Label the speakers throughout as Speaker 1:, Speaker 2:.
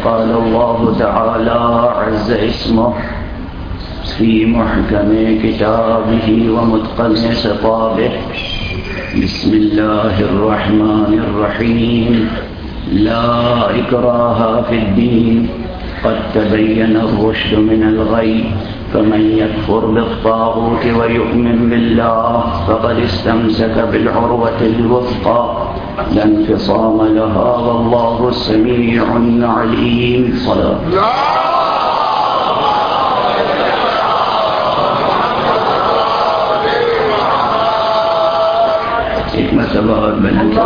Speaker 1: قال الله تعالى عز اسمه في محكم كتابه ومتقن خطابه بسم الله الرحمن الرحيم لا إكراه في الدين قد تبين الرشد من الغي فمن يكفر بالطاغوت ويؤمن بالله فقد استمسك بالعروة الوثقى لا انفصام لها والله السميع العليم. صلاة ایک مرتبہ اور بلند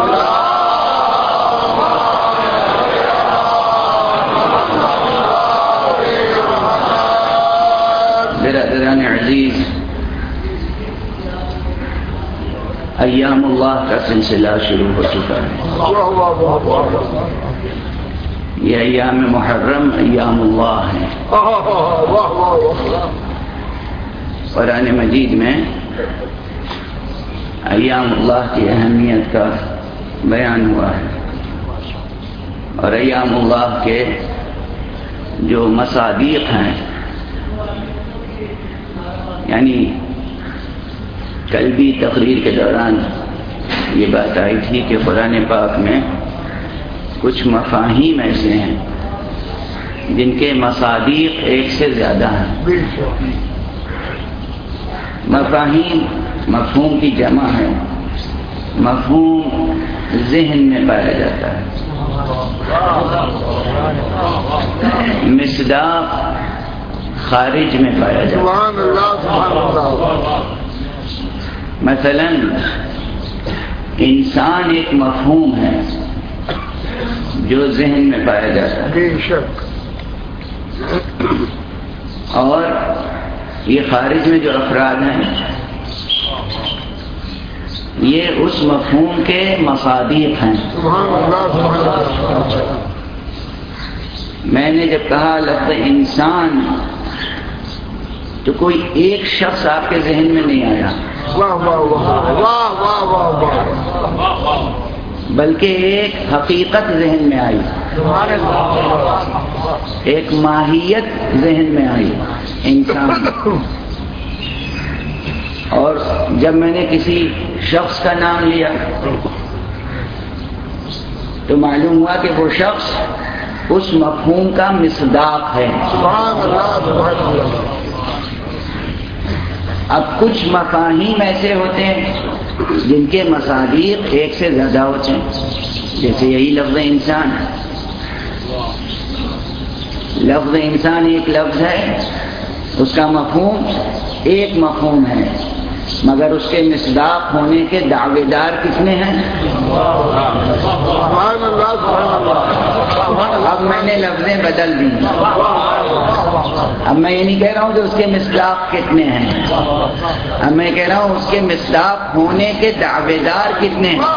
Speaker 1: برادران عزیز، ایام اللہ کا سلسلہ شروع ہو چکا ہے. یہ ایام محرم ایام اللہ ہیں. قرآن مجید میں ایام اللہ کی اہمیت کا بیان ہوا ہے اور ایام اللہ کے جو مصادیق ہیں، یعنی کل بھی تقریر کے دوران یہ بات آئی تھی کہ قرآن پاک میں کچھ مفاہیم ایسے ہیں جن کے مصادیق ایک سے زیادہ ہیں. مفاہیم مفہوم کی جمع ہے. مفہوم ذہن میں پایا جاتا ہے. مصداق خارج میں پایا جاتا ہے. مثلا انسان ایک مفہوم ہے جو ذہن میں پایا جاتا ہے اور یہ خارج میں جو افراد ہیں یہ اس مفہوم کے مصادیق ہیں. میں نے جب کہا لفظ انسان تو کوئی ایک شخص آپ کے ذہن میں نہیں آیا، بلکہ ایک حقیقت ذہن میں آئی، ایک ماہیت ذہن میں آئی انسان. اور جب میں نے کسی شخص کا نام لیا تو معلوم ہوا کہ وہ شخص اس مفہوم کا مصداق ہے. اب کچھ مفاہیم ایسے ہوتے ہیں جن کے مصادیق ایک سے زیادہ ہوتے ہیں، جیسے یہی لفظ انسان. لفظ انسان ایک لفظ ہے، اس کا مفہوم ایک مفہوم ہے، مگر اس کے مصداق ہونے کے دعوے دار کتنے ہیں؟ اب میں نے لفظیں بدل دی. اب میں یہ نہیں کہہ رہا ہوں کہ اس کے مصداق کتنے ہیں، اب میں کہہ رہا ہوں اس کے مصداق ہونے کے دعوے دار کتنے ہیں.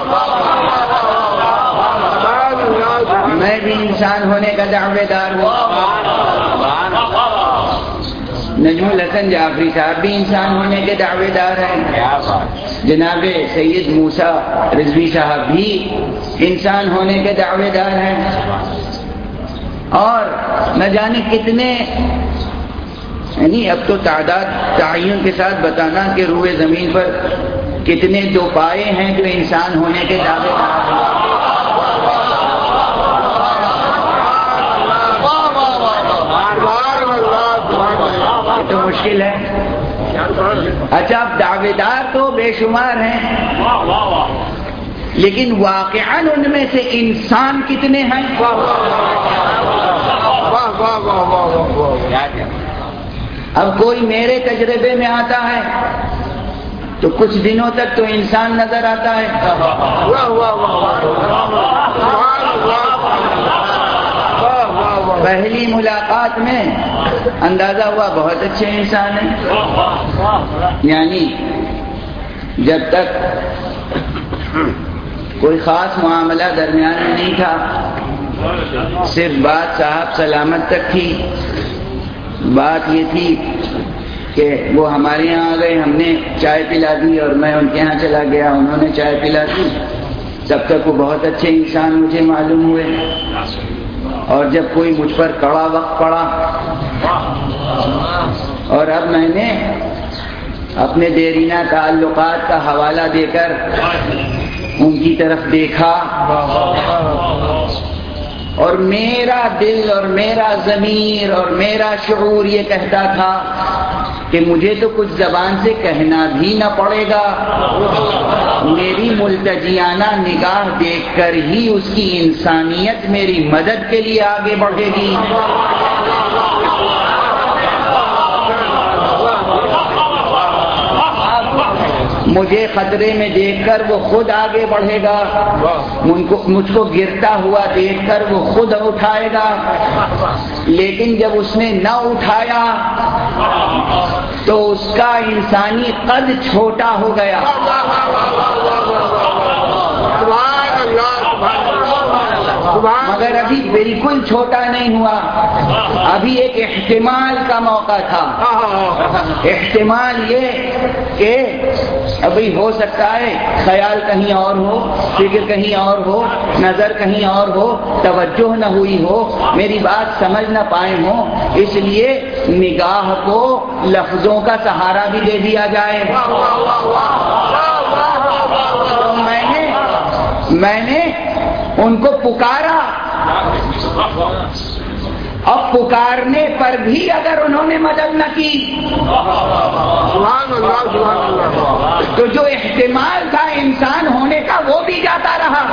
Speaker 1: میں بھی انسان ہونے کا دعوے دار ہوں، نجم الحسن جعفری صاحب بھی انسان ہونے کے دعوے دار ہیں، جناب سید موسیٰ رضوی صاحب بھی انسان ہونے کے دعوے دار ہیں، اور نہ جانے کتنے، یعنی اب تو تعداد تعین کے ساتھ بتانا کہ روئے زمین پر کتنے دو پائے ہیں جو انسان ہونے کے دعوے دار ہیں. تو مشکل ہے. اچھا، اب دعوے دار تو بے شمار ہیں، لیکن واقعاً ان میں سے انسان کتنے ہیں؟ اب کوئی میرے تجربے میں آتا ہے تو کچھ دنوں تک تو انسان نظر آتا ہے، پہلی ملاقات میں اندازہ ہوا بہت اچھے انسان ہیں، یعنی جب تک کوئی خاص معاملہ درمیان میں نہیں تھا، صرف بات صاحب سلامت تک تھی. بات یہ تھی کہ وہ ہمارے یہاں آ گئے، ہم نے چائے پلا دی اور میں ان کے یہاں چلا گیا، انہوں نے چائے پلا دی. تب تک وہ بہت اچھے انسان مجھے معلوم ہوئے. اور جب کوئی مجھ پر کڑا وقت پڑا اور اب میں نے اپنے دیرینہ تعلقات کا حوالہ دے کر ان کی طرف دیکھا اور میرا دل اور میرا ضمیر اور میرا شعور یہ کہتا تھا کہ مجھے تو کچھ زبان سے کہنا بھی نہ پڑے گا، میری ملتجیانہ نگاہ دیکھ کر ہی اس کی انسانیت میری مدد کے لیے آگے بڑھے گی۔ مجھے خطرے میں دیکھ کر وہ خود آگے بڑھے گا، مجھ کو گرتا ہوا دیکھ کر وہ خود اٹھائے گا، لیکن جب اس نے نہ اٹھایا تو اس کا انسانی قد چھوٹا ہو گیا۔ مگر ابھی بالکل چھوٹا نہیں ہوا، ابھی ایک احتمال کا موقع تھا۔ احتمال یہ کہ ابھی ہو سکتا ہے خیال کہیں اور ہو، فکر کہیں اور ہو، نظر کہیں اور ہو، توجہ نہ ہوئی ہو، میری بات سمجھ نہ پائے ہوں، اس لیے نگاہ کو لفظوں کا سہارا بھی دے دیا جائے۔ تو میں نے ان کو پکارا، اب پکارنے پر بھی اگر انہوں نے مدد نہ کی تو جو احتمال تھا انسان ہونے کا وہ بھی جاتا رہا۔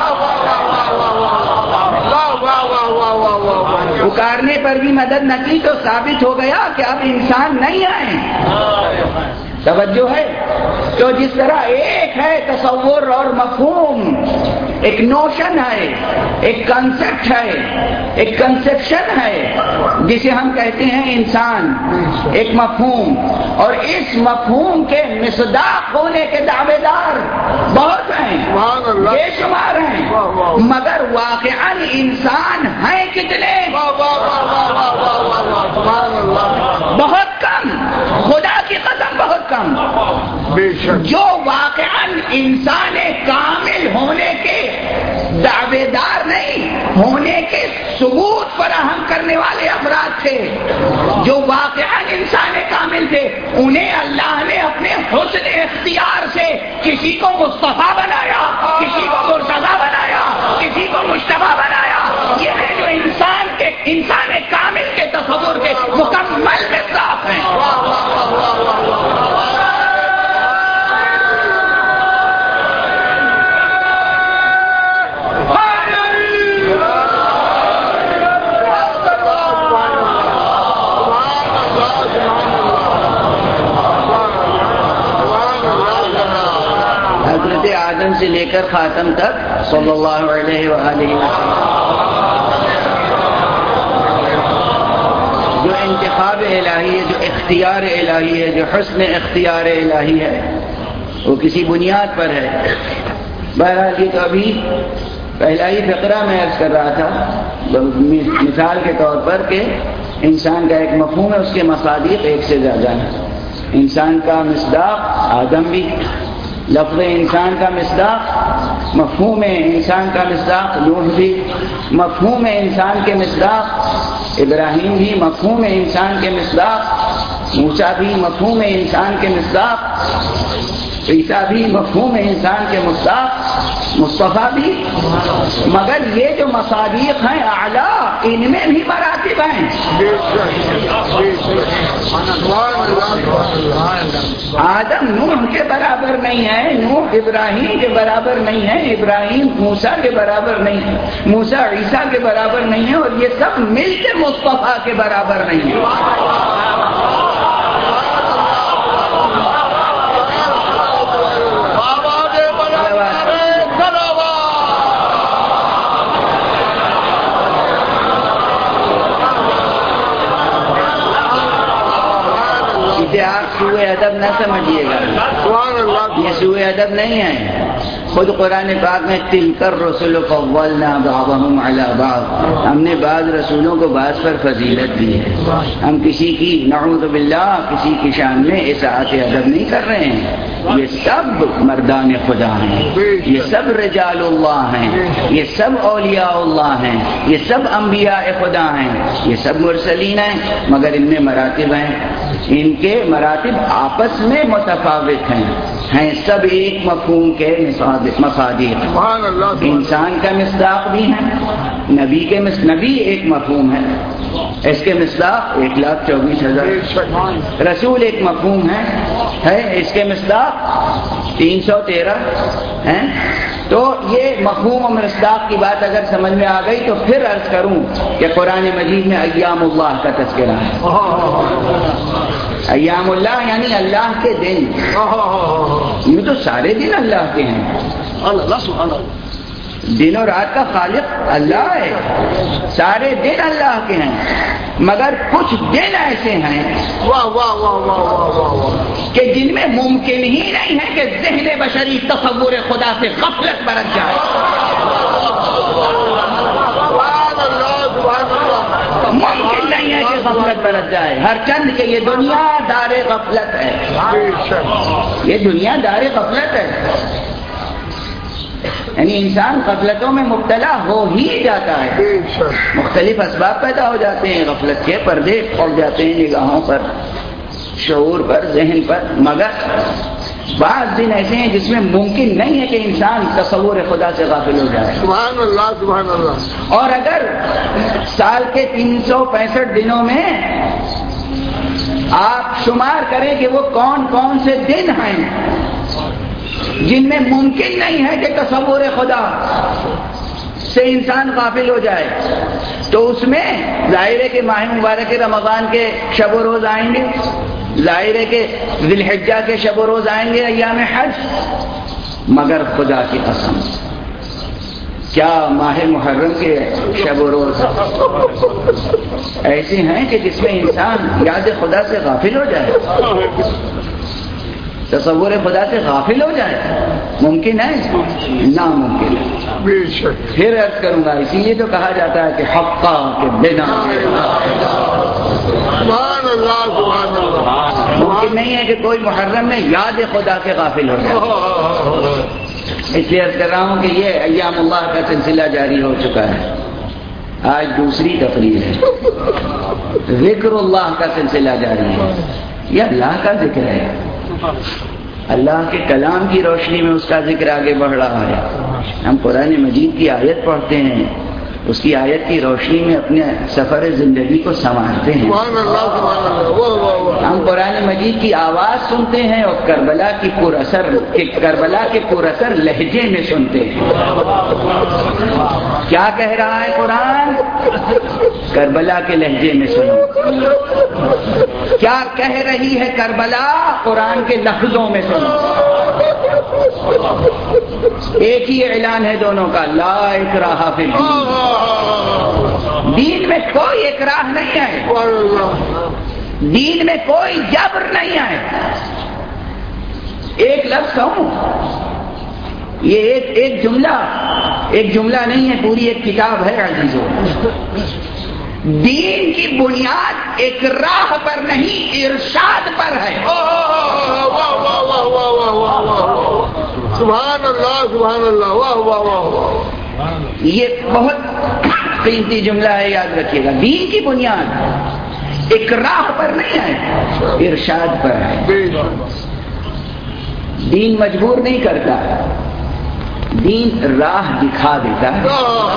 Speaker 1: پکارنے پر بھی مدد نہ کی تو ثابت ہو گیا کہ اب انسان نہیں آئے۔ توجہ ہے؟ تو جس طرح ایک ہے تصور اور مفہوم، ایک نوشن ہے، ایک کنسپٹ ہے، ایک کنسپشن ہے جسے ہم کہتے ہیں انسان، ایک مفہوم، اور اس مفہوم کے مصداق ہونے کے دعوے دار بہت ہیں، بے شمار ہیں، مگر واقعاً انسان ہیں کتنے؟ بہت کم، خدا کی قسم بہت کم۔ جو واقعاً انسان کامل ہونے کے دعوے دار نہیں، ہونے کے ثبوت فراہم کرنے والے افراد تھے، جو واقعاً انسان کامل تھے، انہیں اللہ نے اپنے حسن اختیار سے کسی کو مصطفیٰ بنایا، کسی کو مرتضیٰ بنایا، کسی کو مجتبیٰ بنایا۔ یہ ہے جو انسان کامل کے تصور کے مکمل مصداق ہیں۔ حضرت آدم سے لے کر خاتم تک صلی اللہ علیہ وآلہ وسلم جو انتخاب الہی ہے، جو اختیار الہی ہے، جو حسن اختیار الہی ہے، وہ کسی بنیاد پر ہے۔ بہرحال یہ تو ابھی پہلا ہی فقرہ میں عرض کر رہا تھا مثال کے طور پر کہ انسان کا ایک مفہوم ہے، اس کے مصادیق ایک سے زیادہ ہیں۔ انسان کا مصداق آدم بھی، لفظ انسان کا مصداق، مفہوم انسان کا مصداق نوح بھی، مفہوم انسان کے مصداق ابراہیم بھی، مفہوم انسان کے مصداق موسیٰ بھی، مفہوم انسان کے مصداق عیسیٰ بھی، مفہوم انسان کے مصداق مصطفیٰ بھی۔ مگر یہ جو مصادیق ہیں اعلیٰ، ان میں بھی مراتب ہیں۔ آدم نوح کے برابر نہیں ہے، نوح ابراہیم کے برابر نہیں ہے، ابراہیم موسیٰ کے برابر نہیں ہے، موسیٰ عیسیٰ کے برابر نہیں ہے، اور یہ سب مل کے مصطفیٰ کے برابر نہیں ہے۔ آپ سوء ادب نہ سمجھیے گا، یہ سوء ادب نہیں ہے۔ خود قرآن پاک میں تلک الرسل فضلنا بعضهم علی بعض، ہم نے بعض رسولوں کو بعض پر فضیلت دی ہے. ہم کسی کی نعوذ باللہ کسی کی شان میں اساءت ادب نہیں کر رہے ہیں. یہ سب مردان خدا ہیں، یہ سب رجال اللہ ہیں، یہ سب اولیاء اللہ ہیں، یہ سب انبیاء خدا ہیں، یہ سب مرسلین ہیں، مگر ان میں مراتب ہیں. ان کے مراتب آپس میں متفاوت ہیں سب ایک مفہوم کے مصادیق. انسان کا مصداق بھی ہے، نبی ایک مفہوم ہے، اس کے مصداق 1,24,000. رسول ایک مفہوم ہے اس کے مصداق 313 ہیں. تو یہ مفہوم و مصداق کی بات اگر سمجھ میں آ گئی تو پھر عرض کروں کہ قرآن مجید میں ایام اللہ کا تذکرہ ہے. ایام اللہ یعنی اللہ کے دن. یوں تو سارے دن اللہ کے ہیں، دن و رات کا خالق اللہ ہے، سارے دن اللہ کے ہیں، مگر کچھ دن ایسے ہیں کہ جن میں ممکن ہی نہیں ہے کہ ذہن بشری تصور خدا سے غفلت برت جائے. ممکن نہیں ہے کہ غفلت برت جائے. ہر چند کہ یہ دنیا دار غفلت ہے، یہ دنیا دار غفلت ہے. یعنی انسان غفلتوں میں مبتلا ہو ہی جاتا ہے. مختلف اسباب پیدا ہو جاتے ہیں، غفلت کے پردے پڑ جاتے ہیں نگاہوں پر، شعور پر، ذہن پر. مگر بعض دن ایسے ہیں جس میں ممکن نہیں ہے کہ انسان تصور خدا سے غافل ہو جائے.
Speaker 2: سبحان اللہ سبحان اللہ.
Speaker 1: اور اگر سال کے 365 دنوں میں آپ شمار کریں کہ وہ کون کون سے دن ہیں جن میں ممکن نہیں ہے کہ تصور خدا سے انسان غافل ہو جائے، تو اس میں ظاہر ہے کہ ماہ مبارک رمضان کے شب و روز آئیں گے، ظاہر ہے کہ ذی الحجہ کے شب و روز آئیں گے، ایام حج. مگر خدا کی قسم کیا ماہ محرم کے شب و روز ایسے ہیں کہ جس میں انسان یاد خدا سے غافل ہو جائے، تصور خدا سے غافل ہو جائے؟ ممکن ہے؟ ناممکن ہے. پھر عرض کروں گا، اسی لیے تو کہا جاتا ہے کہ حقا کے بنا ممکن نہیں ہے کہ کوئی محرم میں یاد خدا سے غافل ہو جائے. اس لیے عرض کر رہا ہوں کہ یہ ایام اللہ کا سلسلہ جاری ہو چکا ہے. آج دوسری تقریر ہے، ذکر اللہ کا سلسلہ جاری ہے. یہ اللہ کا ذکر ہے، اللہ کے کلام کی روشنی میں اس کا ذکر آگے بڑھ رہا ہے. ہم قرآن مجید کی آیت پڑھتے ہیں، اس کی آیت کی روشنی میں اپنے سفر زندگی کو سنوارتے ہیں. ہم قرآن مجید کی آواز سنتے ہیں اور کربلا کے پر اثر لہجے میں سنتے ہیں. کیا کہہ رہا ہے قرآن؟ کربلا کے لہجے میں سنو. کیا کہہ رہی ہے کربلا؟ قرآن کے لفظوں میں سنو. ایک ہی اعلان ہے دونوں کا، لا اکراہ فی الدین. دین میں کوئی اکراہ نہیں ہے، دین میں کوئی جبر نہیں ہے. ایک لفظ کہوں، یہ ایک جملہ نہیں ہے، پوری ایک کتاب ہے عزیزو. دین کی بنیاد اکراہ پر نہیں، ارشاد پر ہے.
Speaker 2: سبحان اللہ سبحان اللہ. واہ واہ واہ.
Speaker 1: یہ بہت قیمتی جملہ ہے، یاد رکھیے گا. دین کی بنیاد اکراہ پر نہیں ہے، ارشاد پر ہے. دین مجبور نہیں کرتا، دین راہ دکھا دیتا ہے،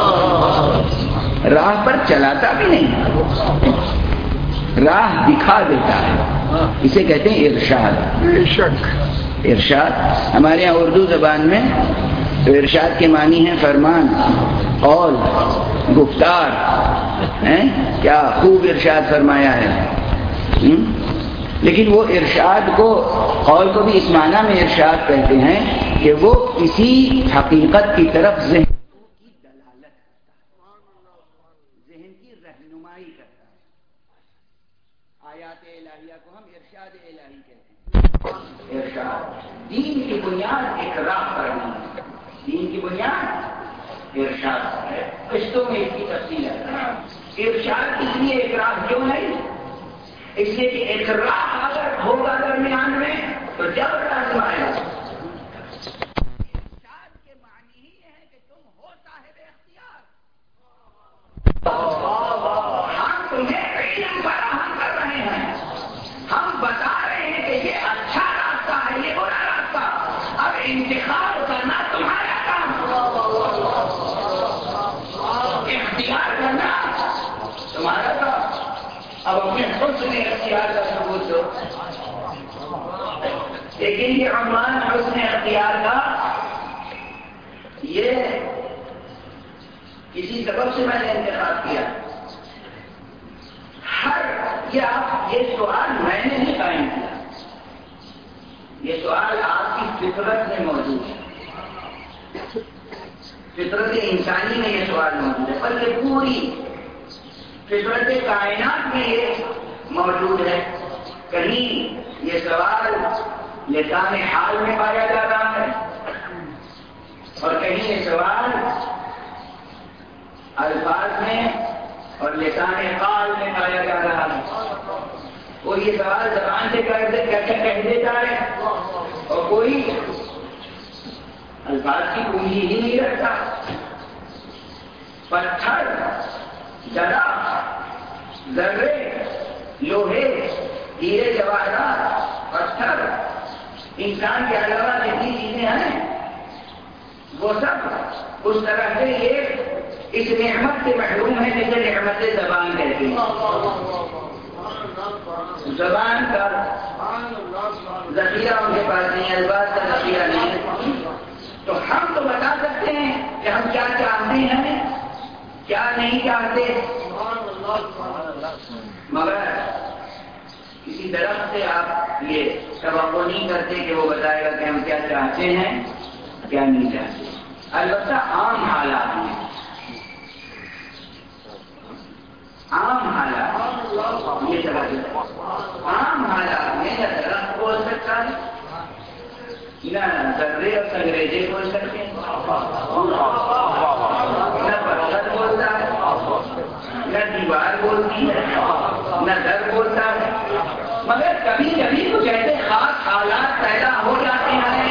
Speaker 1: راہ پر چلاتا بھی نہیں، راہ دکھا دیتا ہے. اسے کہتے ہیں ارشاد. ارشاد ہمارے یہاں اردو زبان میں تو ارشاد کے معنی ہے فرمان، قول، گفتار. کیا خوب ارشاد فرمایا ہے. لیکن وہ ارشاد کو، قول کو بھی اس معنی میں ارشاد کہتے ہیں کہ وہ کسی حقیقت کی طرف ذہن کی دلالت کرتا ہے، ذہن کی رہنمائی کرتا ہے. آیات الہیہ کو ہم ارشاد الہی کہتے ہیں. ارشاد دین کی بنیاد اقرار پر نہیں، دین کی بنیاد ارشاد ہے. قسطوں میں اس کی تفصیل ہے. ارشاد اس لیے اقرار کیوں نہیں؟ اس لیے کہ اقرار اگر ہوگا درمیان میں تو جب لازم آئے گا. ارشاد کے معنی ہی ہے کہ تم ہو صاحب اختیار. ہم تمہیں علم فراہم کر رہے ہیں، ہم بتا رہے ہیں کہ یہ اچھا راستہ ہے، یہ برا راستہ. اب انتخاب کرنا تمہارا کام، اختیار کرنا تمہارا کام. اب اپنے حسن اختیار کا ثبوت دو. لیکن یہ عنوان حسن اختیار کا یہ کسی سبب سے میں نے انتخاب کیا. یہ سوال میں نے نہیں قائم کیا، یہ سوال آپ کی فطرت میں موجود ہے. فطرت انسانی میں یہ سوال موجود ہے، بلکہ پوری فطرت کائنات میں یہ موجود ہے. کہیں یہ سوال لسان حال میں پایا جا رہا ہے اور کہیں یہ سوال الفاظ میں اور لسان قال میں پایا جا رہا ہے. کوئی یہ سوال زبان سے کہہ دیتا ہے اور کوئی الفاظ کی پونجی ہی نہیں رکھتا. پتھر، درخت، ذرے، لوہے، ہیرے جواہرات، پتھر، انسان کے علاوہ جتنی چیزیں ہیں وہ سب اس طرح سے یہ اس نعمت سے محروم ہے جسے نعمت زبان کہتے ہیں. زبان کا ذخیرہ ان کے پاس نہیں، الفاظ کا ذخیرہ نہیں. تو ہم تو بتا سکتے ہیں کہ ہم کیا چاہتے ہیں کیا نہیں چاہتے، مگر کسی درخت سے آپ یہ توقع نہیں کرتے کہ وہ بتائے گا کہ ہم کیا چاہتے ہیں کیا نہیں چاہتے. البتہ عام حالات میں، عام حالات یہ سب عام حالات میں نہ درخت بول سکتا ہے، نہ ذرے اور انگریزی بول سکتے ہیں، نہ پتھر بولتا ہے، نہ دیوار بولتی ہے، نہ در بولتا ہے. مگر کبھی کبھی کچھ ایسے خاص حالات پیدا ہو جاتے ہیں.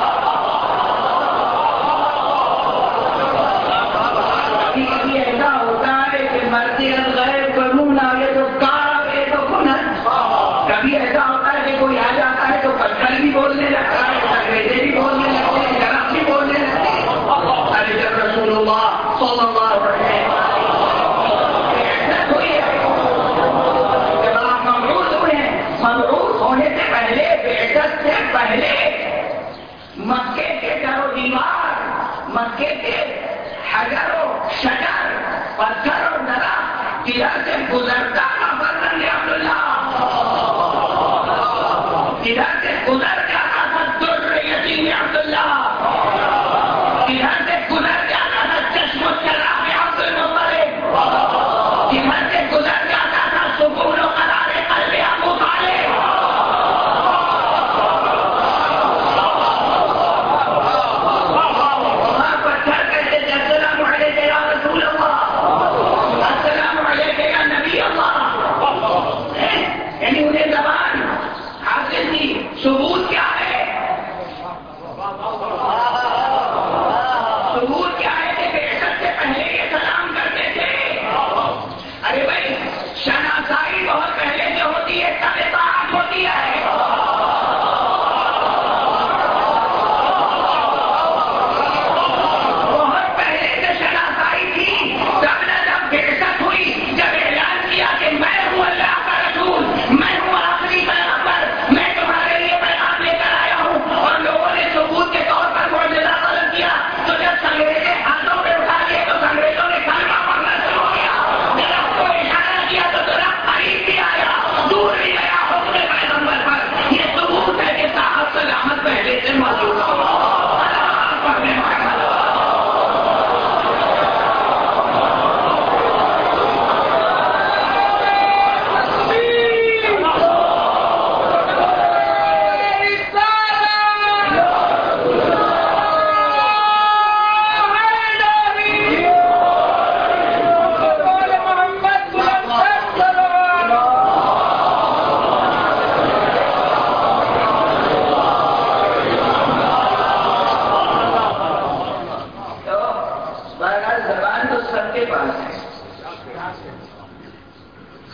Speaker 1: کبھی کبھی ایسا ہوتا ہے کہ مرتے غیر قانون آگے تو کار آگے تو کنن. کبھی ایسا ہوتا ہے کہ کوئی آ جاتا ہے تو پتھر بھی بولنے لگتا ہے، انگریزی بھی بولنے لگتے ہیں، درخت بھی بولنے لگتے ہیں. ارے جب رسول اللہ صلی اللہ علیہ وسلم مبعوث ہونے سے پہلے، بعثت سے پہلے مکے کے در و دیوار، مکے کے حجر و شجر، پتھر اور درخت ادھر سے گزرتا تھا فرزند عبداللہ، ادھر سے گزر جاتا تھا در یتیم عبداللہ، ادھر سے گزر جاتا تھا چشم الچراغ عبد المطلب، ادھر سے گزر جاتا تھا سکون و قرار قلب ابو طالب. وہاں پتھر کہتے تھے السلام علیکم یا رسول اللہ، السلام علیکم یا نبی اللہ. یعنی انہیں زبان حاصل تھی. ثبوت کیا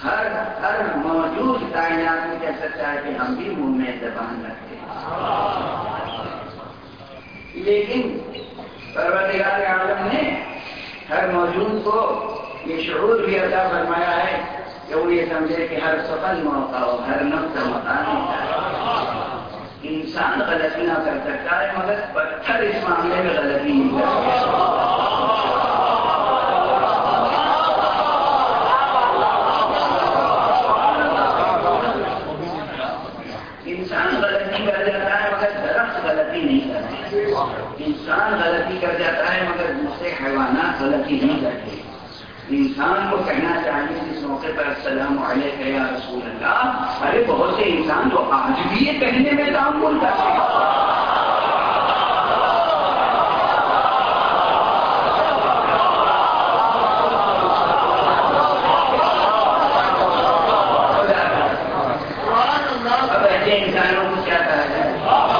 Speaker 1: ہر موجود کائنات میں کہہ سکتا ہے کہ ہم بھی منہ میں زبان رکھتے ہیں، لیکن پروردگار عالم نے ہر موجود کو یہ شعور بھی عطا فرمایا ہے کہ وہ یہ سمجھے کہ ہر سفل موقع ہو، ہر نفس مکان ہوتا ہے۔ انسان غلطی نہ کر سکتا ہے مگر پتھر اس معاملے میں غلطی نہیں کر سکتا۔ انسان غلطی کر جاتا ہے مگر دوسرے حیوانات غلطی نہیں کرتے۔ انسان کو کہنا چاہیے اس موقع پر السلام علیکم یا رسول اللہ، ارے بہت سے انسان تو آج بھی یہ کہنے میں تعامل کرتے ہیں۔ اب ایسے انسانوں کو کیا کہا جائے؟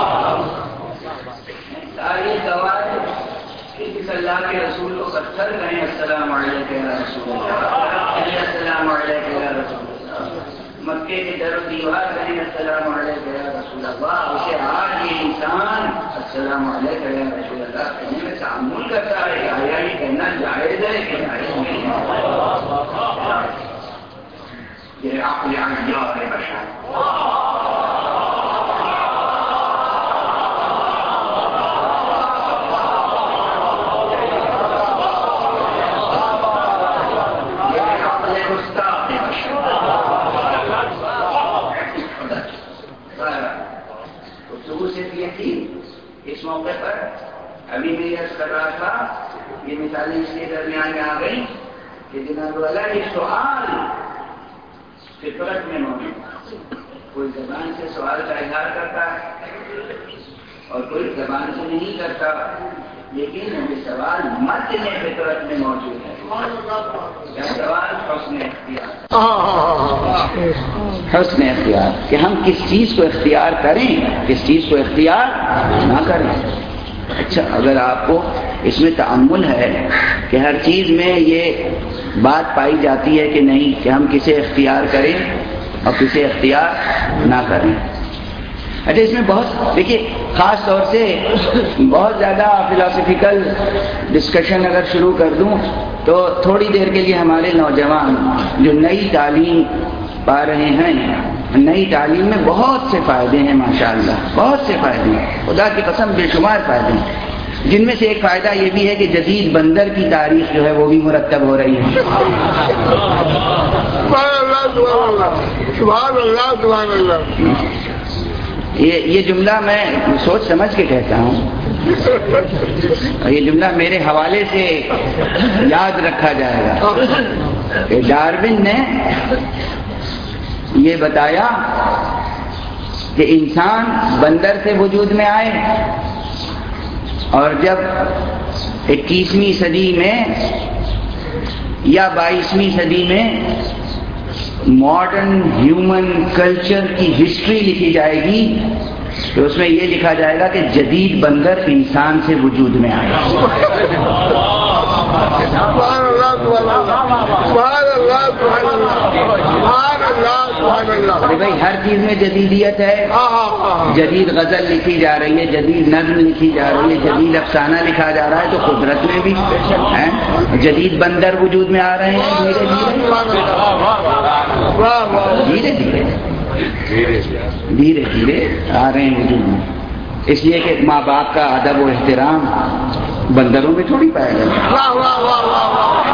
Speaker 1: اللہ کے رسول کو پتھر کہیں السلام علیکم یا رسول اللہ، السلام علیکم یا رسول اللہ، مکے کی طرف دیوار کہیں السلام علیکم یا رسول اللہ، اسے آج یہ انسان السلام علیکم یا رسول اللہ کہنے میں تعامل کرتا ہے، آیا یہ کہنا جائز ہے کہ جائز نہیں؟ یہ عقل عیار بشر۔ اس موقع پر ابھی میں یہ عرض کر رہا تھا، یہ مثالیں اس کے درمیان میں آ گئی کہ جناب والا یہ سوال فطرت میں موجود، کوئی زبان سے سوال کا اظہار کرتا ہے اور کوئی زبان سے نہیں کرتا، لیکن یہ سوال متن فطرت میں موجود ہے۔ یہ سوال حسن اختیار، حسن اختیار کہ ہم کس چیز کو اختیار کریں، کس چیز کو اختیار نہ کریں۔ اچھا، اگر آپ کو اس میں تأمل ہے کہ ہر چیز میں یہ بات پائی جاتی ہے کہ نہیں کہ ہم کسے اختیار کریں اور کسے اختیار نہ کریں۔ اچھا، اس میں بہت دیکھیے خاص طور سے بہت زیادہ فلاسفیکل ڈسکشن اگر شروع کر دوں تو تھوڑی دیر کے لیے ہمارے نوجوان جو نئی تعلیم پا رہے ہیں، نئی تعلیم میں بہت سے فائدے ہیں ماشاءاللہ، بہت سے فائدے ہیں، خدا کی قسم بے شمار فائدے ہیں، جن میں سے ایک فائدہ یہ بھی ہے کہ جدید بندر کی تاریخ جو ہے وہ بھی مرتب ہو رہی ہے۔
Speaker 2: سبحان اللہ سبحان اللہ۔
Speaker 1: یہ جملہ میں سوچ سمجھ کے کہتا ہوں، یہ جملہ میرے حوالے سے یاد رکھا جائے گا کہ ڈارون نے یہ بتایا کہ انسان بندر سے وجود میں آئے اور جب 21ویں صدی میں یا 22ویں صدی میں ماڈرن ہیومن کلچر کی ہسٹری لکھی جائے گی تو اس میں یہ لکھا جائے گا کہ جدید بندر انسان سے وجود میں آیا۔ ارے بھائی، ہر چیز میں جدیدیت ہے، جدید غزل لکھی جا رہی ہے، جدید نظم لکھی جا رہی ہے، جدید افسانہ لکھا جا رہا ہے، تو قدرت میں بھی جدید بندر وجود میں آ رہے ہیں دھیرے دھیرے آ رہے ہیں وجود میں، اس لیے کہ ماں باپ کا ادب و احترام بندروں میں تھوڑی پایا جاتا ہے،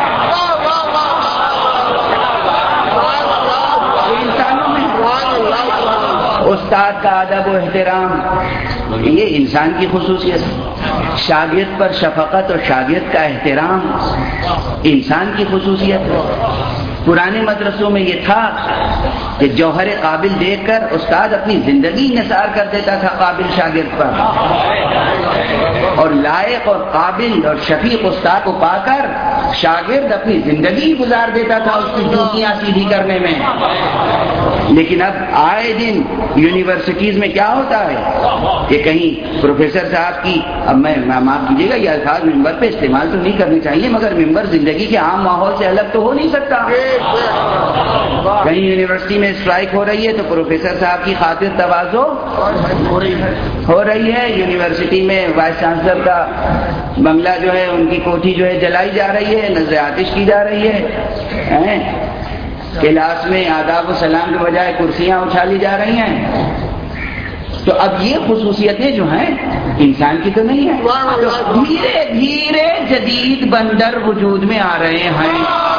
Speaker 1: انسانوں میں۔ استاد کا ادب و احترام یہ انسان کی خصوصیت ہے، شاگرد پر شفقت اور شاگرد کا احترام انسان کی خصوصیت ہے۔ پرانے مدرسوں میں یہ تھا کہ جوہر قابل دیکھ کر استاد اپنی زندگی نثار کر دیتا تھا قابل شاگرد پر، اور لائق اور قابل اور شفیق استاد کو پا کر شاگرد اپنی زندگی گزار دیتا تھا اس کی جوتیاں سیدھی کرنے میں۔ لیکن اب آئے دن یونیورسٹیز میں کیا ہوتا ہے کہ کہیں پروفیسر صاحب کی، اب میں معاف کیجیے گا یہ الفاظ ممبر پہ استعمال تو نہیں کرنے چاہیے، مگر ممبر زندگی کے عام ماحول سے الگ تو ہو نہیں سکتا. کہیں یونیورسٹی میں اسٹرائک ہو رہی ہے تو پروفیسر صاحب کی خاطر تواضع ہو رہی ہے. یونیورسٹی میں وائس چانسلر کا بنگلہ جو ہے، ان کی کوٹھی جو ہے جلائی جا رہی ہے، نذر آتش کی جا رہی ہے. کلاس میں آداب و سلام کے بجائے کرسیاں اچھالی جا رہی ہیں. تو اب یہ خصوصیتیں جو ہیں انسان کی تو نہیں ہیں، دھیرے دھیرے جدید بندر وجود میں آ رہے ہیں.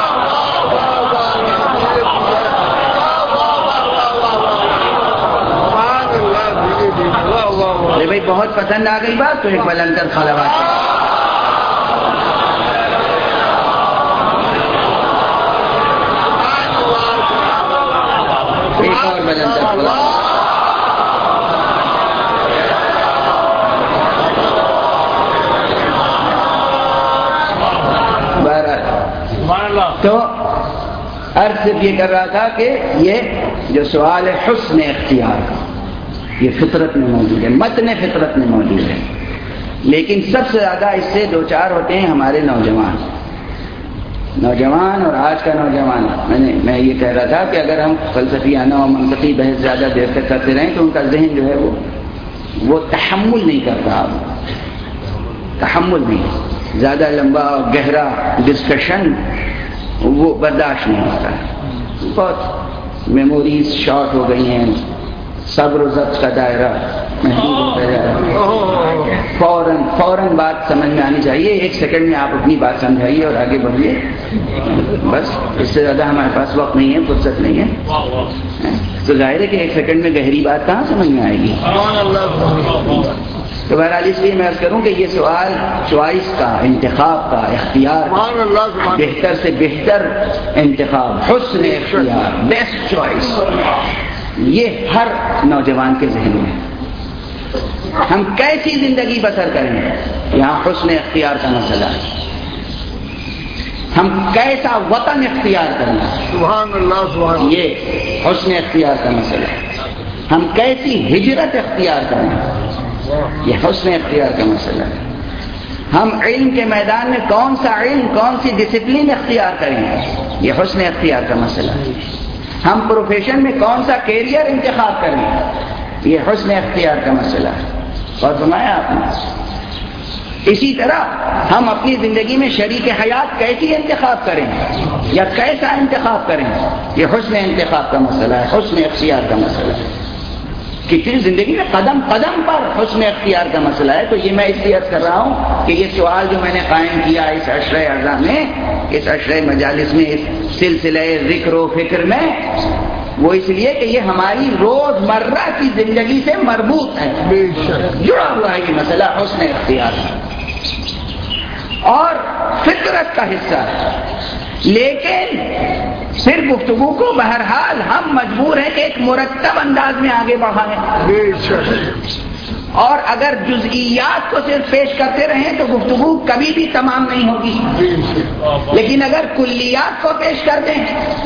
Speaker 1: ارے بھائی بہت پسند آ گئی بات تو ایک بلندر خلوات ایک اور بلندر خلوات. تو عرض صرف یہ کر رہا تھا کہ یہ جو سوال ہے حسن اختیار کا، یہ فطرت میں موجود ہے، متن فطرت میں موجود ہے. لیکن سب سے زیادہ اس سے دو چار ہوتے ہیں ہمارے نوجوان اور آج کا نوجوان. میں یہ کہہ رہا تھا کہ اگر ہم فلسفیانہ اور منطقی بحث زیادہ دیر تک کرتے رہیں تو ان کا ذہن جو ہے وہ تحمل نہیں کرتا. تحمل نہیں، زیادہ لمبا اور گہرا ڈسکشن وہ برداشت نہیں ہوتا ہے. بہت میموریز شارٹ ہو گئی ہیں، صبر و ضبط کا دائرہ محدود ہوتا جا رہا ہے. فوراً بات سمجھ میں آنی چاہیے. 1 سیکنڈ میں آپ اپنی بات سمجھائیے اور آگے بڑھیے. بس اس سے زیادہ ہمارے پاس وقت نہیں ہے، فرصت نہیں ہے. تو ظاہر ہے کہ 1 سیکنڈ میں گہری بات کہاں سمجھ میں آئے گی. تو بہرحال اس لیے میں عرض کروں کہ یہ سوال چوائس کا، انتخاب کا، اختیار کا، بہتر سے بہتر انتخاب، حسن اختیار، بیسٹ چوائس، یہ ہر نوجوان کے ذہن میں. ہم کیسی زندگی بسر کریں، یہاں حسن اختیار کا مسئلہ ہے. ہم کیسا وطن اختیار کریں،
Speaker 2: سبحان اللہ سبحان اللہ،
Speaker 1: یہ حسن اختیار کا مسئلہ ہے. ہم کیسی ہجرت اختیار کریں، یہ حسن اختیار کا مسئلہ ہے. ہم علم کے میدان میں کون سا علم، کون سی ڈسپلن اختیار کریں، یہ حسن اختیار کا مسئلہ ہے. ہم پروفیشن میں کون سا کیریئر انتخاب کریں، یہ حسن اختیار کا مسئلہ ہے. اور فرمایا آپ نے اسی طرح ہم اپنی زندگی میں شریک حیات کیسی انتخاب کریں یا کیسا انتخاب کریں، یہ حسن انتخاب کا مسئلہ ہے، حسن اختیار کا مسئلہ ہے. کتنی زندگی میں قدم قدم پر حسن اختیار کا مسئلہ ہے. تو یہ میں اس لیے عرض کر رہا ہوں کہ یہ سوال جو میں نے قائم کیا اس عشرہ اعظم میں، اس عشرہ مجالس میں، اس سلسلہ ذکر و فکر میں، وہ اس لیے کہ یہ ہماری روزمرہ کی زندگی سے مربوط ہے، جڑا ہوا ہے یہ مسئلہ حسن اختیار اور فطرت کا حصہ ہے. لیکن پھر گفتگو کو بہرحال ہم مجبور ہیں کہ ایک مرتب انداز میں آگے بڑھائیں. اور اگر جزئیات کو صرف پیش کرتے رہیں تو گفتگو کبھی بھی تمام نہیں ہوگی. لیکن اگر کلیات کو پیش کر دیں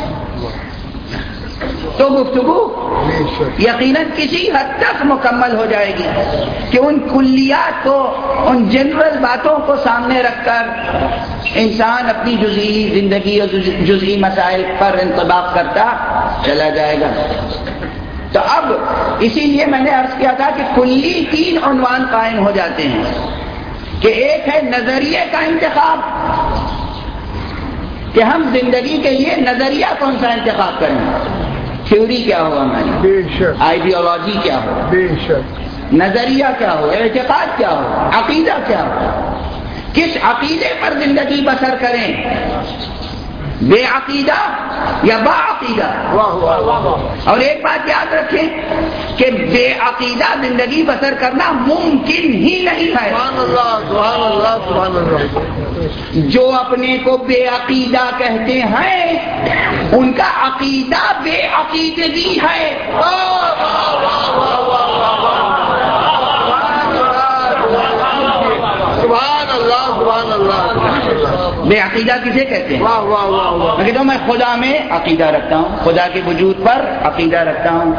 Speaker 1: تو گفتگو یقیناً کسی حد تک مکمل ہو جائے گی کہ ان کلیات کو، ان جنرل باتوں کو سامنے رکھ کر انسان اپنی جزئی زندگی اور جزئی مسائل پر انطباق کرتا چلا جائے گا. تو اب اسی لیے میں نے عرض کیا تھا کہ کلی 3 عنوان قائم ہو جاتے ہیں کہ ایک ہے نظریے کا انتخاب، کہ ہم زندگی کے لیے نظریہ کون سا انتخاب کریں، تھیوری کیا ہو ہماری، آئیڈیالوجی کیا ہو، نظریہ کیا ہو، اعتقاد کیا ہو، عقیدہ کیا ہو، کس عقیدے پر زندگی بسر کریں، بے عقیدہ یا با عقیدہ. اور ایک بات یاد رکھیں کہ بے عقیدہ زندگی بسر کرنا ممکن ہی نہیں ہے.
Speaker 2: سبحان اللہ سبحان اللہ.
Speaker 1: جو اپنے کو بے عقیدہ کہتے ہیں ان کا عقیدہ بے عقیدگی ہے.
Speaker 2: سبحان اللہ سبحان اللہ.
Speaker 1: بے عقیدہ کسے کہتے ہیں؟
Speaker 2: واہ واہ واہ واہ.
Speaker 1: میں کہتا ہوں میں خدا میں عقیدہ رکھتا ہوں، خدا کے وجود پر عقیدہ رکھتا ہوں،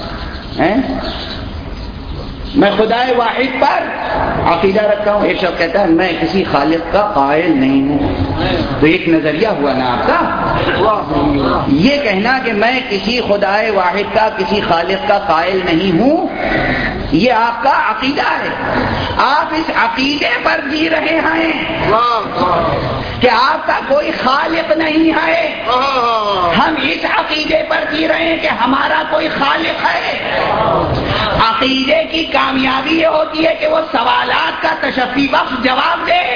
Speaker 1: میں خدا واحد پر عقیدہ رکھتا ہوں. ایک شخص کہتا ہے میں کسی خالق کا قائل نہیں ہوں. تو ایک نظریہ ہوا نا آپ کا. یہ کہنا کہ میں کسی خدا واحد کا، کسی خالق کا قائل نہیں ہوں، یہ آپ کا عقیدہ ہے. آپ اس عقیدے پر جی رہے ہیں کہ آپ کا کوئی خالق نہیں ہے. ہم اس عقیدے پر جی رہے ہیں کہ ہمارا کوئی خالق ہے. عقیدے کی کامیابی یہ ہوتی ہے کہ وہ سوالات کا تشفی بخش جواب دے.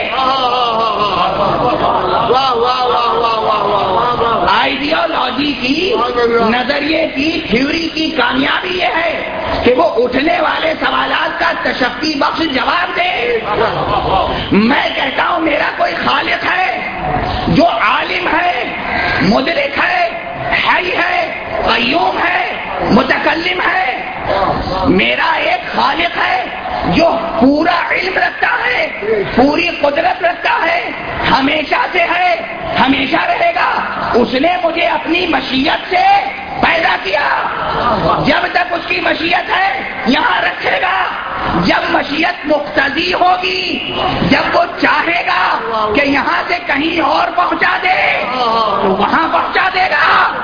Speaker 1: آئیڈیالوجی کی، نظریے کی، تھیوری کی کامیابی یہ ہے کہ وہ اٹھنے والے سوالات کا تشفی بخش جواب دے. میں کہتا ہوں میرا کوئی خالق ہے جو عالم ہے، مدرک ہے، حی ہے، قیوم ہے، متکلم ہے. میرا ایک خالق ہے جو پورا علم رکھتا ہے، پوری قدرت رکھتا ہے، ہمیشہ سے ہے، ہمیشہ رہے گا. اس نے مجھے اپنی مشیت سے پیدا کیا. جب تک اس کی مشیت ہے یہاں رکھے گا. جب مشیت مقتضی ہوگی، جب وہ چاہے گا کہ یہاں سے کہیں اور پہنچا دے تو وہاں پہنچا دے گا.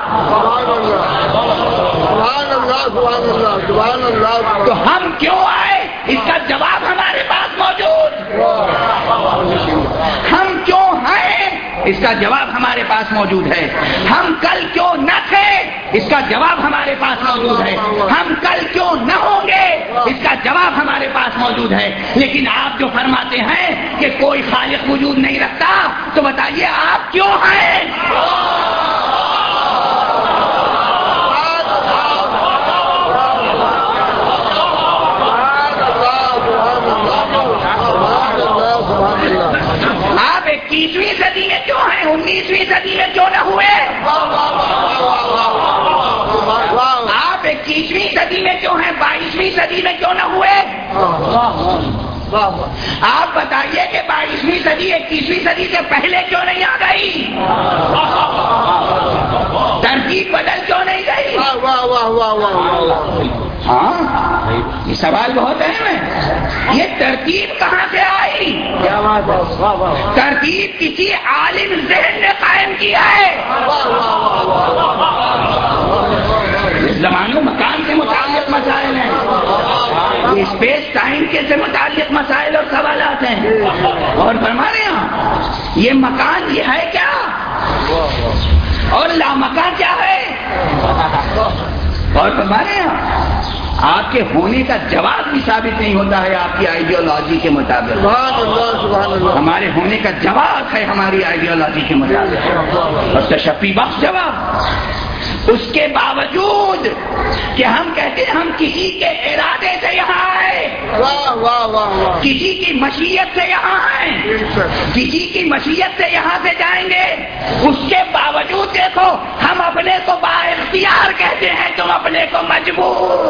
Speaker 1: تو ہم کیوں آئے اس کا جواب ہمارے پاس موجود. ہم کیوں ہیں اس کا جواب ہمارے پاس موجود ہے. ہم کل کیوں نہ تھے اس کا جواب ہمارے پاس موجود ہے. ہم کل کیوں نہ ہوں گے اس کا جواب ہمارے پاس موجود ہے. لیکن آپ جو فرماتے ہیں کہ کوئی خالق وجود نہیں رکھتا، تو بتائیے آپ کیوں ہیں؟ آپ 21ویں صدی میں کیوں ہیں؟ 19ویں صدی میں کیوں نہ ہوئے؟ آپ 21ویں صدی میں کیوں ہیں؟ 22ویں صدی میں کیوں نہ ہوئے؟ آپ بتائیے کہ 22ویں صدی 21ویں صدی سے پہلے کیوں نہیں آ گئی؟ ترتیب بدل کیوں نہیں گئی؟ ہاں، یہ سوال بہت اہم ہے. یہ ترتیب کہاں سے آئی؟ ترتیب کسی عالم ذہن نے قائم کیا ہے. زمان و مکان سے متعلق مسائل ہیں، یہ اسپیس ٹائم کے سے متعلق مسائل اور سوالات ہیں. اور فرما رہے ہیں یہ مکان یہ ہے کیا، اور لامکان کیا ہے. اور فرما رہے ہیں آپ کے ہونے کا جواب بھی ثابت نہیں ہوتا ہے آپ کی آئیڈیالوجی کے مطابق. ہمارے ہونے کا جواب ہے ہماری آئیڈیالوجی کے مطابق، اور تشفی بخش جواب. اس کے باوجود کہ ہم کہتے ہیں ہم کسی کے ارادے سے یہاں آئے، کسی کی مشیت سے یہاں آئے، کسی کی مشیت سے یہاں سے جائیں گے. اس کے باوجود دیکھو ہم اپنے کو با اختیار کہتے ہیں، تم اپنے کو مجبور.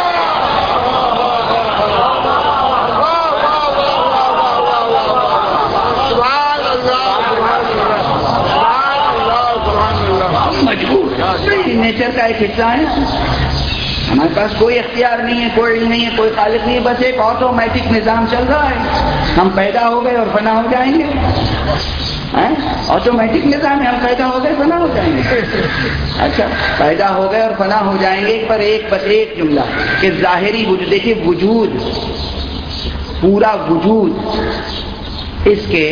Speaker 1: مجبور نیچر کا ایک حصہ ہے. ہمارے پاس کوئی اختیار نہیں ہے، کوئی علم نہیں ہے، کوئی خالق نہیں ہے، بس ایک آٹومیٹک نظام چل رہا ہے. ہم پیدا ہو گئے اور فنا ہو جائیں گے. آٹومیٹک نظام ہے، ہم پیدا ہو گئے فنا ہو جائیں گے. اچھا، پیدا ہو گئے اور فنا ہو جائیں گے پر بس ایک جملہ کہ ظاہری وجود. دیکھیے وجود، پورا وجود، اس کے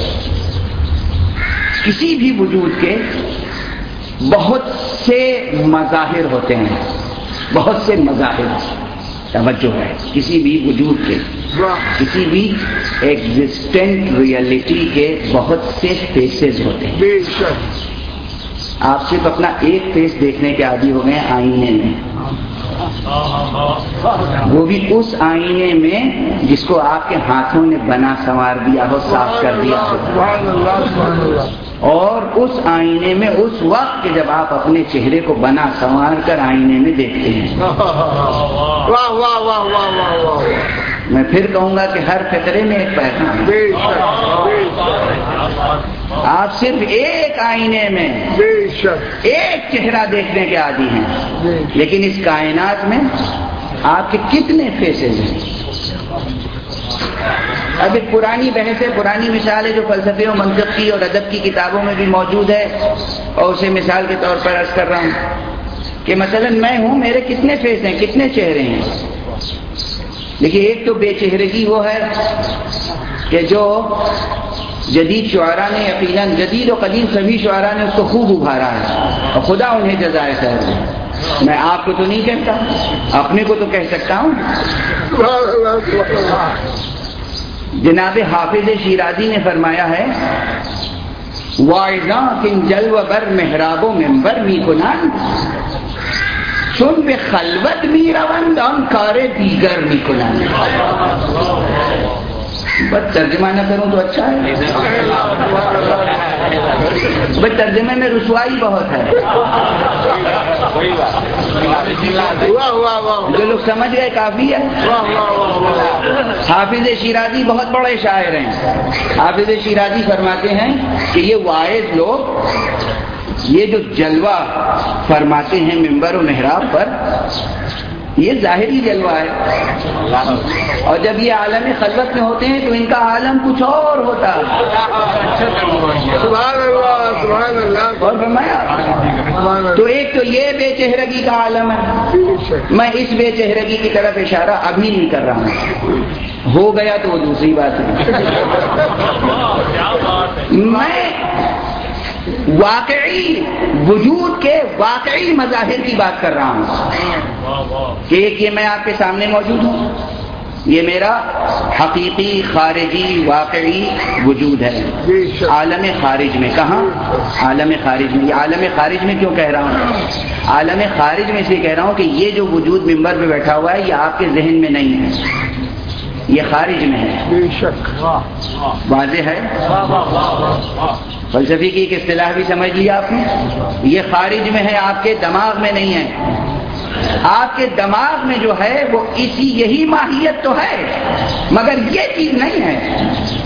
Speaker 1: کسی بھی وجود کے بہت سے مظاہر ہوتے ہیں، بہت سے مظاہر. توجہ ہے، کسی بھی وجود کے، کسی بھی ایگزسٹنٹ ریئلٹی کے بہت سے فیسز ہوتے ہیں. آپ صرف اپنا ایک فیس دیکھنے کے عادی ہو گئے آئینے میں، وہ بھی اس آئینے میں جس کو آپ کے ہاتھوں نے بنا سنوار دیا ہو، صاف کر دیا ہو. اور اس آئینے میں اس وقت کہ جب آپ اپنے چہرے کو بنا سنوار کر آئینے میں دیکھتے ہیں. میں پھر کہوں گا کہ ہر فطرے میں ایک پیغام ہے. آپ صرف ایک آئینے میں ایک چہرہ دیکھنے کے عادی ہیں، لیکن اس کائنات میں آپ کے کتنے فیسز ہیں. اب ایک پرانی بحث ہے، پرانی مثال ہے جو فلسفے و منطق کی اور ادب کی کتابوں میں بھی موجود ہے، اور اسے مثال کے طور پر عرض کر رہا ہوں کہ مثلا میں ہوں، میرے کتنے فیس ہیں، کتنے چہرے ہیں. دیکھیے، ایک تو بے چہرگی وہ ہے کہ جو جدید شعراء نے، یقیناً جدید و قدیم سبھی شعراء نے اس کو خوب ابھارا ہے، اور خدا انہیں جزائے خیر دے. میں آپ کو تو نہیں کہتا، اپنے کو تو کہہ سکتا ہوں. جناب حافظ شیرازی نے فرمایا ہے، واعظاں کن جلوہ بر محراب و منبر می کنند، چون به خلوت می روند آن کار دیگر می کنند. بس ترجمہ نہ کروں تو اچھا ہے، بس ترجمے میں رسوائی بہت ہے. جو لوگ سمجھ گئے کافی ہے. حافظ شیرازی بہت بڑے شاعر ہیں. حافظ شیرازی فرماتے ہیں کہ یہ واعظ لوگ یہ جو جلوہ فرماتے ہیں منبر و محراب پر، یہ ظاہری جلوہ ہے، اور جب یہ عالم خلوت میں ہوتے ہیں تو ان کا عالم کچھ اور ہوتا ہے.
Speaker 2: سبحان اللہ سبحان اللہ.
Speaker 1: اور فرمایا تو ایک تو یہ بے چہرگی کا عالم ہے. میں اس بے چہرگی کی طرف اشارہ ابھی نہیں کر رہا ہوں، ہو گیا تو وہ دوسری بات ہے. میں واقعی وجود کے واقعی مظاہر کی بات کر رہا ہوں کہ ایک یہ میں آپ کے سامنے موجود ہوں، یہ میرا حقیقی خارجی واقعی وجود ہے عالم خارج میں. کہاں؟ عالم خارج میں. یہ عالم خارج میں کیوں کہہ رہا ہوں؟ عالم خارج میں اس لیے کہہ رہا ہوں کہ یہ جو وجود منبر پہ بیٹھا ہوا ہے یہ آپ کے ذہن میں نہیں ہے، یہ خارج میں ہے.
Speaker 2: بے شک
Speaker 1: واضح ہے. فلسفی کی ایک اصطلاح بھی سمجھ لیا آپ نے، یہ خارج میں ہے، آپ کے دماغ میں نہیں ہے. آپ کے دماغ میں جو ہے وہ یہی ماہیت تو ہے، مگر یہ چیز نہیں ہے.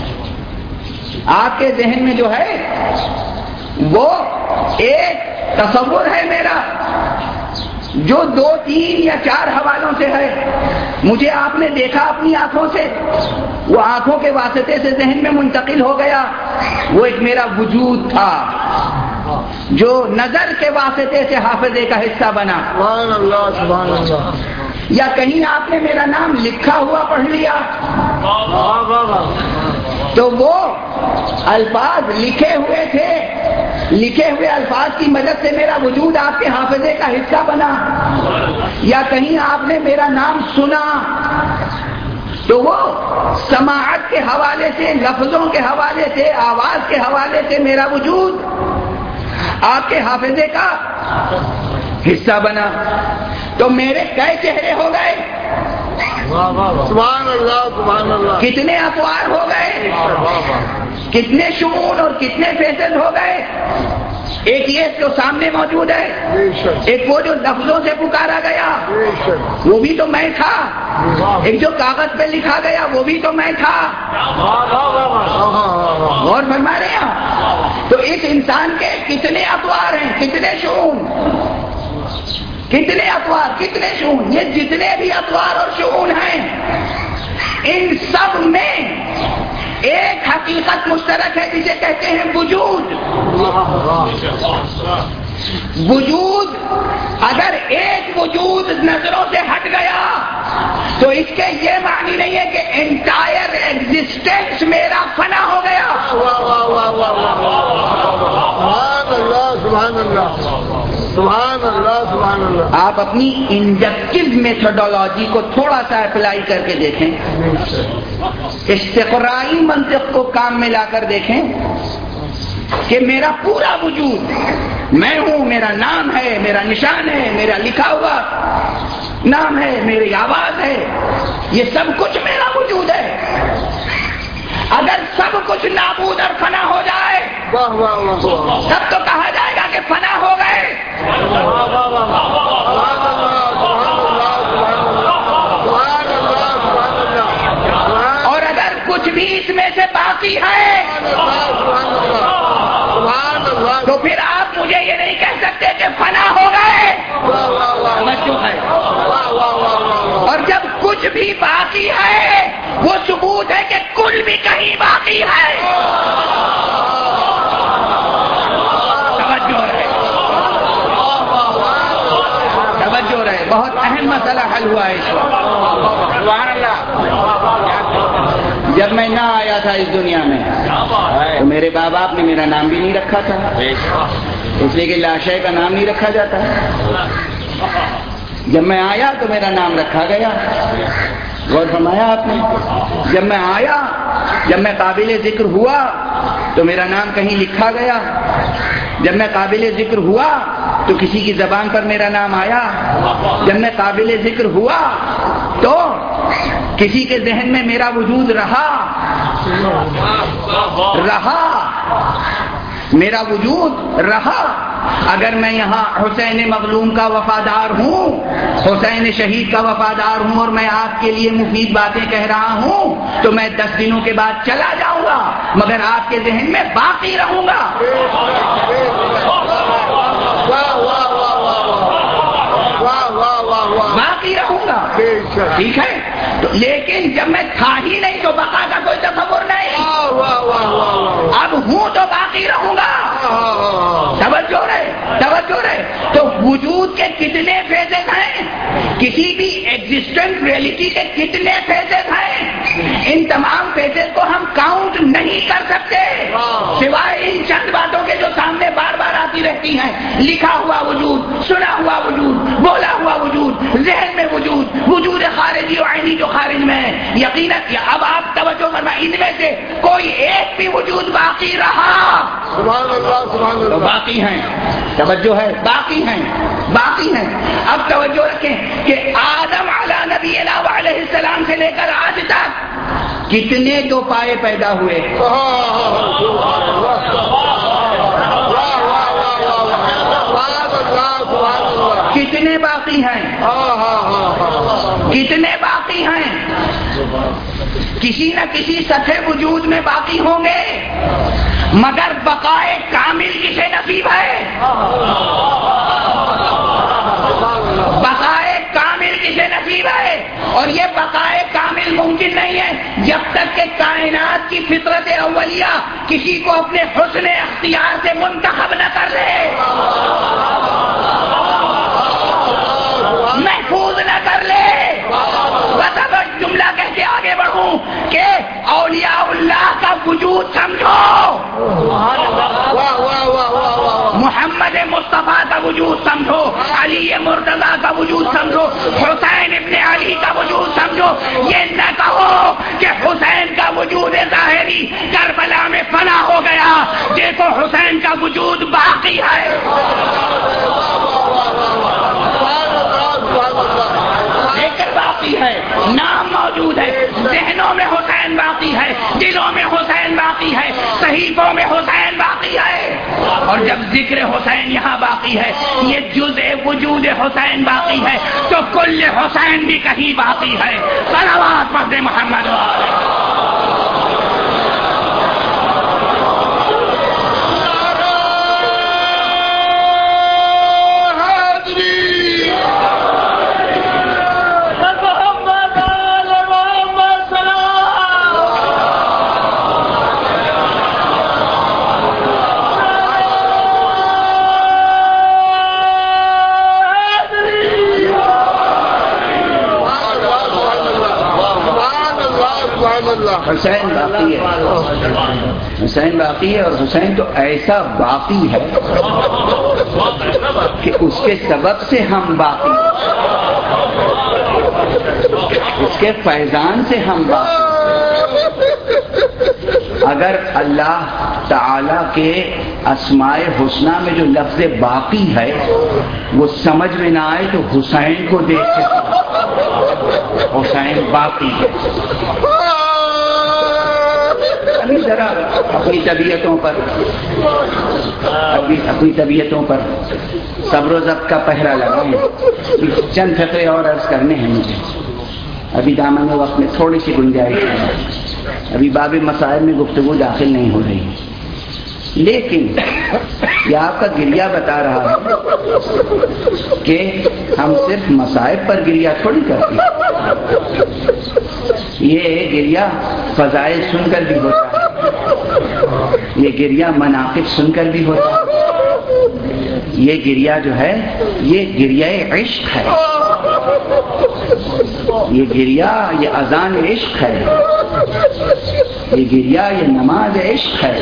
Speaker 1: آپ کے ذہن میں جو ہے وہ ایک تصور ہے میرا جو 2 3 یا 4 حوالوں سے ہے. مجھے آپ نے دیکھا اپنی آنکھوں سے، وہ آنکھوں کے واسطے سے ذہن میں منتقل ہو گیا. وہ ایک میرا وجود تھا جو نظر کے واسطے سے حافظے کا حصہ بنا.
Speaker 2: سبحان اللہ سبحان اللہ.
Speaker 1: یا کہیں آپ نے میرا نام لکھا ہوا پڑھ لیا تو وہ الفاظ لکھے ہوئے تھے، لکھے ہوئے الفاظ کی مدد سے میرا وجود آپ کے حافظے کا حصہ بنا. یا کہیں آپ نے میرا نام سنا تو وہ سماعت کے حوالے سے، لفظوں کے حوالے سے، آواز کے حوالے سے میرا وجود آپ کے حافظے کا حصہ بنا. تو میرے کئی چہرے ہو گئے؟
Speaker 2: سبحان اللہ سبحان اللہ.
Speaker 1: کتنے اطوار ہو گئے؟ کتنے شمول اور کتنے فیصد ہو گئے؟ ایک یہ جو سامنے موجود ہے، ایک وہ جو لفظوں سے پکارا گیا وہ بھی تو میں تھا، ایک جو کاغذ پہ لکھا گیا وہ بھی تو میں تھا. غور فرما رہے ہیں؟ تو اس انسان کے کتنے اطوار ہیں، کتنے شؤون، کتنے اطوار، کتنے شؤون. یہ جتنے بھی اطوار اور شؤون ہیں ان سب میں ایک حقیقت مشترک ہے جسے کہتے ہیں وجود. وجود اگر ایک وجود نظروں سے ہٹ گیا تو اس کے یہ معنی نہیں ہے کہ انٹائر ایگزسٹنس میرا فنا ہو گیا.
Speaker 2: سبحان اللہ سبحان اللہ سبحان اللہ سبحان اللہ.
Speaker 1: آپ اپنی انڈکٹیو میتھڈولوجی کو تھوڑا سا اپلائی کر کے دیکھیں، استقرائی منطق کو کام میں لا کر دیکھیں کہ میرا پورا وجود میں ہوں، میرا نام ہے، میرا نشان ہے، میرا لکھا ہوا نام ہے، میری آواز ہے، یہ سب کچھ میرا وجود ہے. اگر سب کچھ نابود اور فنا ہو جائے تب تو کہا جائے گا کہ فنا ہو گئے. اس میں سے باقی ہے تو پھر آپ مجھے یہ نہیں کہہ سکتے کہ فنا ہو گئے. اور جب کچھ بھی باقی ہے وہ ثبوت ہے کہ کل بھی کہیں باقی ہے. توجہ رہے بہت اہم مسئلہ حل ہوا ہے اس وقت. سبحان اللہ. جب میں نہ آیا تھا اس دنیا میں تو میرے ماں باپ نے میرا نام بھی نہیں رکھا تھا، اس لیے کہ لاشے کا نام نہیں رکھا جاتا. جب میں آیا تو میرا نام رکھا گیا. غور فرمایا آپ نے؟ جب میں آیا، جب میں قابل ذکر ہوا تو میرا نام کہیں لکھا گیا. جب میں قابل ذکر ہوا تو کسی کی زبان پر میرا نام آیا. جب میں قابل ذکر ہوا تو کسی کے ذہن میں میرا وجود رہا میرا وجود رہا. اگر میں یہاں حسین مظلوم کا وفادار ہوں، حسین شہید کا وفادار ہوں اور میں آپ کے لیے مفید باتیں کہہ رہا ہوں تو میں 10 دنوں کے بعد چلا جاؤں گا مگر آپ کے ذہن میں باقی رہوں گا. باقی رہوں گا. ٹھیک ہے. لیکن جب میں تھا ہی نہیں تو بقا کا کوئی تصور نہیں. اب ہوں تو باقی رہوں گا. توجہ رہے. تو وجود کے کتنے فیزز ہیں؟ کسی بھی ایگزسٹنٹ ریئلٹی کے کتنے فیزز ہیں؟ ان تمام فیزز کو ہم کاؤنٹ نہیں کر سکتے سوائے ان چند باتوں کے جو سامنے بار بار آتی رہتی ہیں. لکھا ہوا وجود، سنا ہوا وجود، بولا ہوا وجود، ذہن میں وجود خارجی و عینی جو خارج میں ہے. یقیناً اب آپ توجہ فرمائیں، ان میں سے کوئی ایک بھی وجود باقی رہا
Speaker 2: سبحان اللہ سبحان
Speaker 1: تو
Speaker 2: اللہ.
Speaker 1: باقی ہیں. توجہ ہے، باقی ہیں. اب توجہ رکھیں کہ آدم علی نبینا علیہ السلام سے لے کر آج تک کتنے دو پائے پیدا ہوئے؟ کتنے باقی ہیں؟ کتنے باقی ہیں؟ کسی نہ کسی سطح وجود میں باقی ہوں گے مگر بقائے کامل کسے نصیب ہے؟ بقائے کامل کسے نصیب ہے؟ اور یہ بقائے کامل ممکن نہیں ہے جب تک کہ کائنات کی فطرت اولیہ کسی کو اپنے حسن اختیار سے منتخب نہ کر لے، محفوظ نہ کر لے. جملہ کہہ کے آگے بڑھوں کہ اولیاء اللہ کا وجود سمجھو، محمد مصطفیٰ کا وجود سمجھو، علی مرتضیٰ کا وجود سمجھو، حسین ابن علی کا وجود سمجھو. یہ نہ کہو کہ حسین کا وجود ظاہری کربلا میں فنا ہو گیا، دیکھو حسین کا وجود باقی ہے. باقی ہے، نام موجود ہے، ذہنوں میں حسین باقی ہے، دلوں میں حسین باقی ہے، صحیفوں میں حسین باقی ہے. اور جب ذکر حسین یہاں باقی ہے، یہ جزء وجود حسین باقی ہے تو کل حسین بھی کہیں باقی ہے. صلوات پڑھتے محمد حسین باقی ہے. حسین باقی ہے اور حسین تو ایسا باقی ہے کہ اس کے سبب سے ہم باقی، اس کے فیضان سے ہم باقی. اگر اللہ تعالی کے اسماء حسنہ میں جو لفظ باقی ہے وہ سمجھ میں نہ آئے تو حسین کو دیکھ کے حسین باقی ہے. ابھی ذرا اپنی طبیعتوں پر صبر و ضبط کا پہرا لگائیں. چند فقرے اور عرض کرنے ہیں مجھے، ابھی دامن وقت میں تھوڑی سی گنجائش ہے. ابھی باب مسائل میں گفتگو داخل نہیں ہو رہی، لیکن یہ آپ کا گریہ بتا رہا ہے کہ ہم صرف مصائب پر گریہ تھوڑی کرتے ہیں، یہ گریہ فضائل سن کر بھی ہوتا ہے، یہ گریہ مناقب سن کر بھی ہوتا ہے، یہ گریہ جو ہے یہ گریہ عشق ہے، یہ گریہ یہ اذان عشق ہے، یہ گریہ یہ نماز عشق ہے۔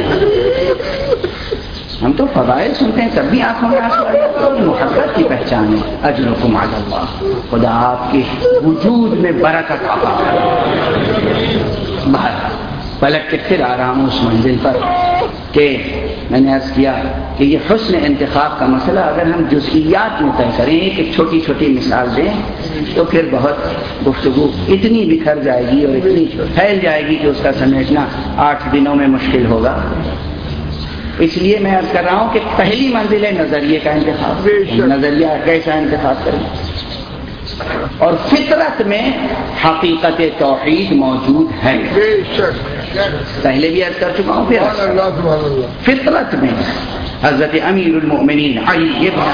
Speaker 1: ہم تو فضائل سنتے ہیں تب بھی آنکھوں میں آنسو آ جاتے ہیں، محبت کی پہچان ہے۔ اجرکم علی اللہ، خدا آپ کے وجود میں برکت عطا کرے۔ باہر پلٹ کے پھر آ رہا ہوں اس منزل پر کہ میں نے عرض کیا کہ یہ حسن انتخاب کا مسئلہ اگر ہم جزئیات میں طے کریں کہ چھوٹی چھوٹی مثال دیں تو پھر بہت گفتگو اتنی بکھر جائے گی اور اتنی پھیل جائے گی کہ اس کا سمیٹنا 8 دنوں میں مشکل ہوگا۔ اس لیے میں عرض کر رہا ہوں کہ پہلی منزل ہے نظریے کا انتخاب، نظریہ کیسا انتخاب کریں، اور فطرت میں حقیقت توحید موجود ہے، پہلے بھی عرض کر چکا ہوں، پھر فطرت میں حضرت امیر المؤمنین علی ابن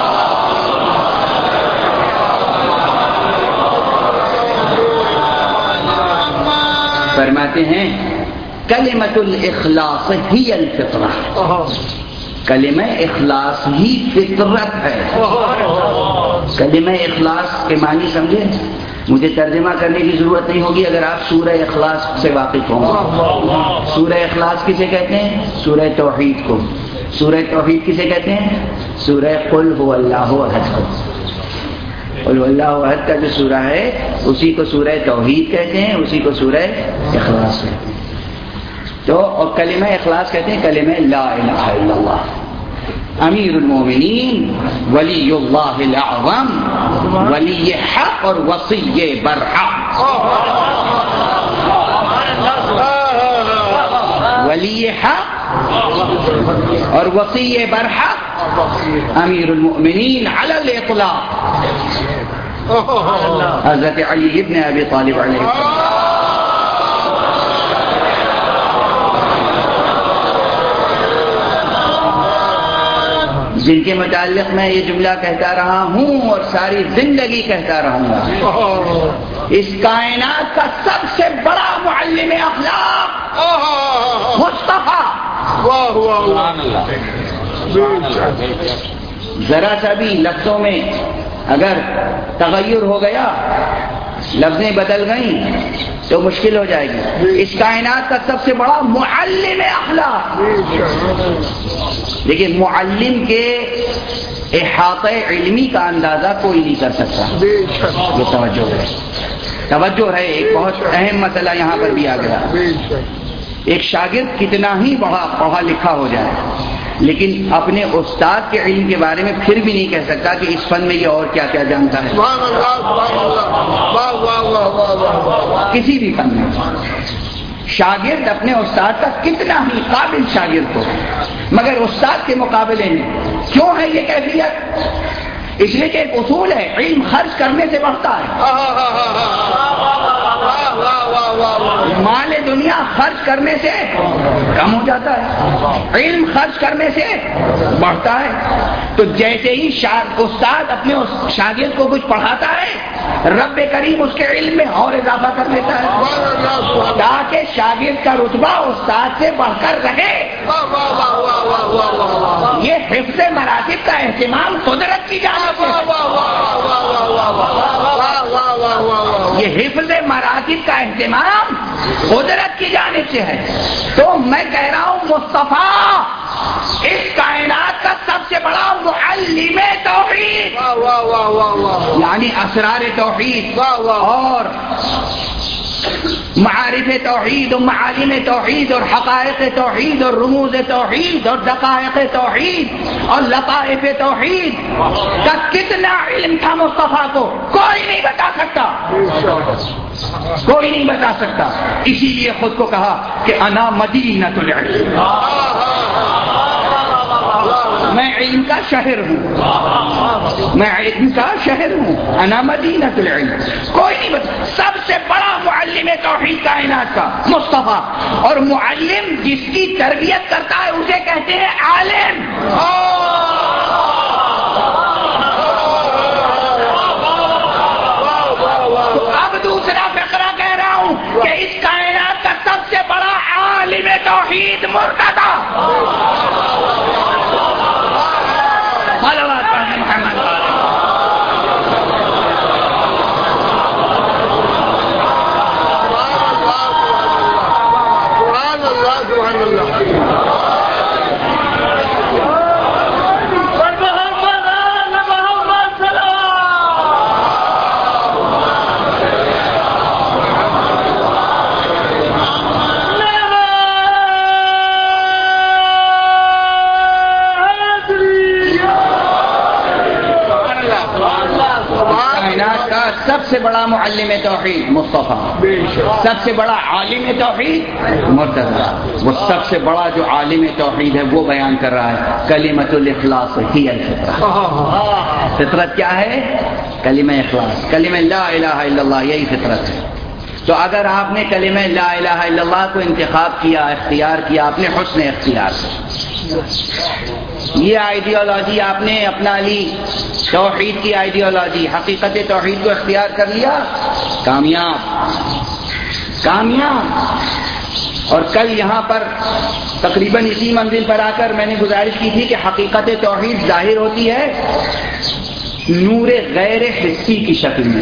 Speaker 1: فرماتے ہیں کلمۃ الاخلاص ہی الفطرہ، کلمہ اخلاص ہی فطرت ہے۔ کلمہ اخلاص کے معنی سمجھے، مجھے ترجمہ کرنے کی ضرورت نہیں ہوگی اگر آپ سورہ اخلاص سے واقف ہوں گے۔ سورہ اخلاص کسے کہتے ہیں؟ سورہ توحید کو۔ سورہ توحید کسے کہتے ہیں؟ سورہ قل هو اللہ احد کو۔ قل هو اللہ احد کا جو سورہ ہے اسی کو سورہ توحید کہتے ہیں، اسی کو سورہ اخلاص کہتے ہیں۔ تو اور کلمہ اخلاص کہتے ہیں کلمہ لا الہ الا اللہ۔ امیر المومنین ولی اللہ الاعظم، ولی حق اور وصی برحق، ولی حق اور وصی برحق امیر المؤمنین علی الاطلاق حضرت علی ابن ابی طالب علیہ السلام۔ جن کے متعلق میں یہ جملہ کہتا رہا ہوں اور ساری زندگی کہتا رہوں گا، اس کائنات کا سب سے بڑا معلم اخلاق مصطفیٰ، ذرا سا بھی لفظوں میں اگر تغیر ہو گیا، لفظیں بدل گئیں تو مشکل ہو جائے گی۔ اس کائنات کا سب سے بڑا معلم اخلاق، لیکن معلم کے احاطہ علمی کا اندازہ کوئی نہیں کر سکتا۔ یہ توجہ ہے، ایک بہت اہم مسئلہ یہاں پر بھی آ گیا۔ ایک شاگرد کتنا ہی پڑھا لکھا ہو جائے لیکن اپنے استاد کے علم کے بارے میں پھر بھی نہیں کہہ سکتا کہ اس فن میں یہ اور کیا کیا جانتا ہے۔ کسی بھی فن میں شاگرد اپنے استاد کا کتنا ہی قابل شاگرد ہو، مگر استاد کے مقابلے میں کیوں ہے یہ کیفیت؟ اس لیے کہ ایک اصول ہے، علم خرچ کرنے سے بڑھتا ہے، مال دنیا خرچ کرنے سے کم ہو جاتا ہے، علم خرچ کرنے سے بڑھتا ہے۔ تو جیسے ہی استاد اپنے شاگرد کو کچھ پڑھاتا ہے، رب کریم اس کے علم میں اور اضافہ کر دیتا ہے تاکہ شاگرد کا رتبہ استاد سے بڑھ کر رہے۔ یہ حفظ مراتب کا اہتمام قدرت کی جانب سے، یہ حفظ مراتب کا اہتمام قدرت کی جانب سے ہے۔ تو میں کہہ رہا ہوں مصطفیٰ اس کائنات کا سب سے بڑا معلم توحید، یعنی اسرار توحید اور معارف توحید اور معالم توحید اور حقائق توحید اور رموز توحید اور دقائق توحید اور لطائف توحید کا کتنا علم تھا مصطفیٰ کو کوئی نہیں بتا سکتا، کوئی نہیں بتا سکتا۔ اسی لیے خود کو کہا کہ انا مدینۃ العلم، میں علم کا شہر ہوں، میں علم کا شہر ہوں، انا مدینۃ العلم. کوئی نہیں بتا. سب سے بڑا معلم توحید کائنات کا مصطفیٰ، اور معلم جس کی تربیت کرتا ہے اسے کہتے ہیں عالم. تو اب دوسرا فقرہ کہہ رہا ہوں کہ اس کائنات کا سب سے بڑا عالم توحید مرتضی صلوات محمد. سب سے بڑا معلم توحید مصطفیٰ، سب سے بڑا عالم توحید مرتضی. وہ سب سے بڑا جو عالم توحید ہے وہ بیان کر رہا ہے کلمۃ الاخلاص ہی الفطرہ. فطرت کیا ہے؟ کلمہ اخلاص، کلمہ لا الہ الا اللہ، یہی فطرت ہے. تو اگر آپ نے کلمہ لا الہ الا اللہ کو انتخاب کیا، اختیار کیا، آپ نے حسن اختیار سے یہ آئیڈیالوجی آپ نے اپنا لی، توحید کی آئیڈیالوجی، حقیقت توحید کو اختیار کر لیا، کامیاب کامیاب. اور کل یہاں پر تقریباً اسی منزل پر آ کر میں نے گزارش کی تھی کہ حقیقت توحید ظاہر ہوتی ہے نور غیر حسی کی شکل میں.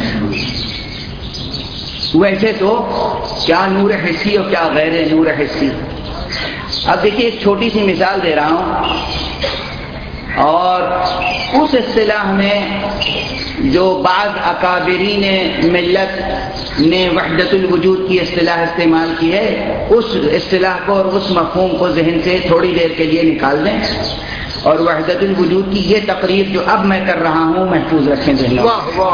Speaker 1: ویسے تو کیا نور حسی اور کیا غیر نور حسی. اب دیکھیے ایک چھوٹی سی مثال دے رہا ہوں، اور اس اصطلاح میں جو بعض اکابرین ملت نے وحدت الوجود کی اصطلاح استعمال کی ہے، اس اصطلاح کو اور اس مفہوم کو ذہن سے تھوڑی دیر کے لیے نکال دیں، اور وحدت الوجود کی یہ تقریر جو اب میں کر رہا ہوں محفوظ رکھیں ذہن میں.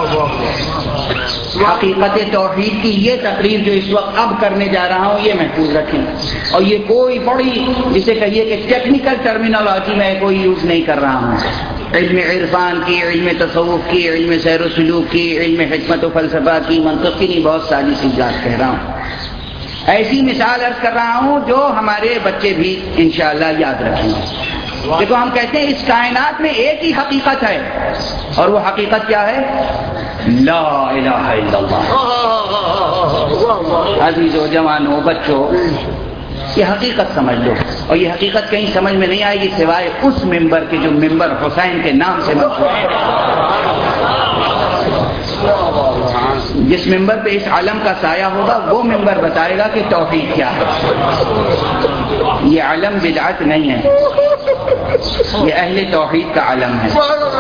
Speaker 1: حقیقت توحید کی یہ تقریر جو اس وقت اب کرنے جا رہا ہوں یہ محفوظ رکھیں. اور یہ کوئی بڑی جسے کہیے کہ ٹیکنیکل ٹرمینالوجی میں کوئی یوز نہیں کر رہا ہوں. علم عرفان کی، علم تصوف کی، علم سیر و سلوک کی، علم حکمت و فلسفہ کی، منطق کی نہیں، بہت ساری سی بات کہہ رہا ہوں. ایسی مثال عرض کر رہا ہوں جو ہمارے بچے بھی انشاءاللہ یاد رکھیں گے. دیکھو ہم کہتے ہیں اس کائنات میں ایک ہی حقیقت ہے، اور وہ حقیقت کیا ہے؟ لا الہ الا اللہ. عزیزو، جوانو، بچوں، یہ حقیقت سمجھ لو، اور یہ حقیقت کہیں سمجھ میں نہیں آئے گی سوائے اس ممبر کے جو ممبر حسین کے نام سے منسوب ہے. جس ممبر پہ اس علم کا سایہ ہوگا وہ ممبر بتائے گا کہ توحید کیا ہے. یہ علم بدعت نہیں ہے، یہ اہل توحید کا علم ہے.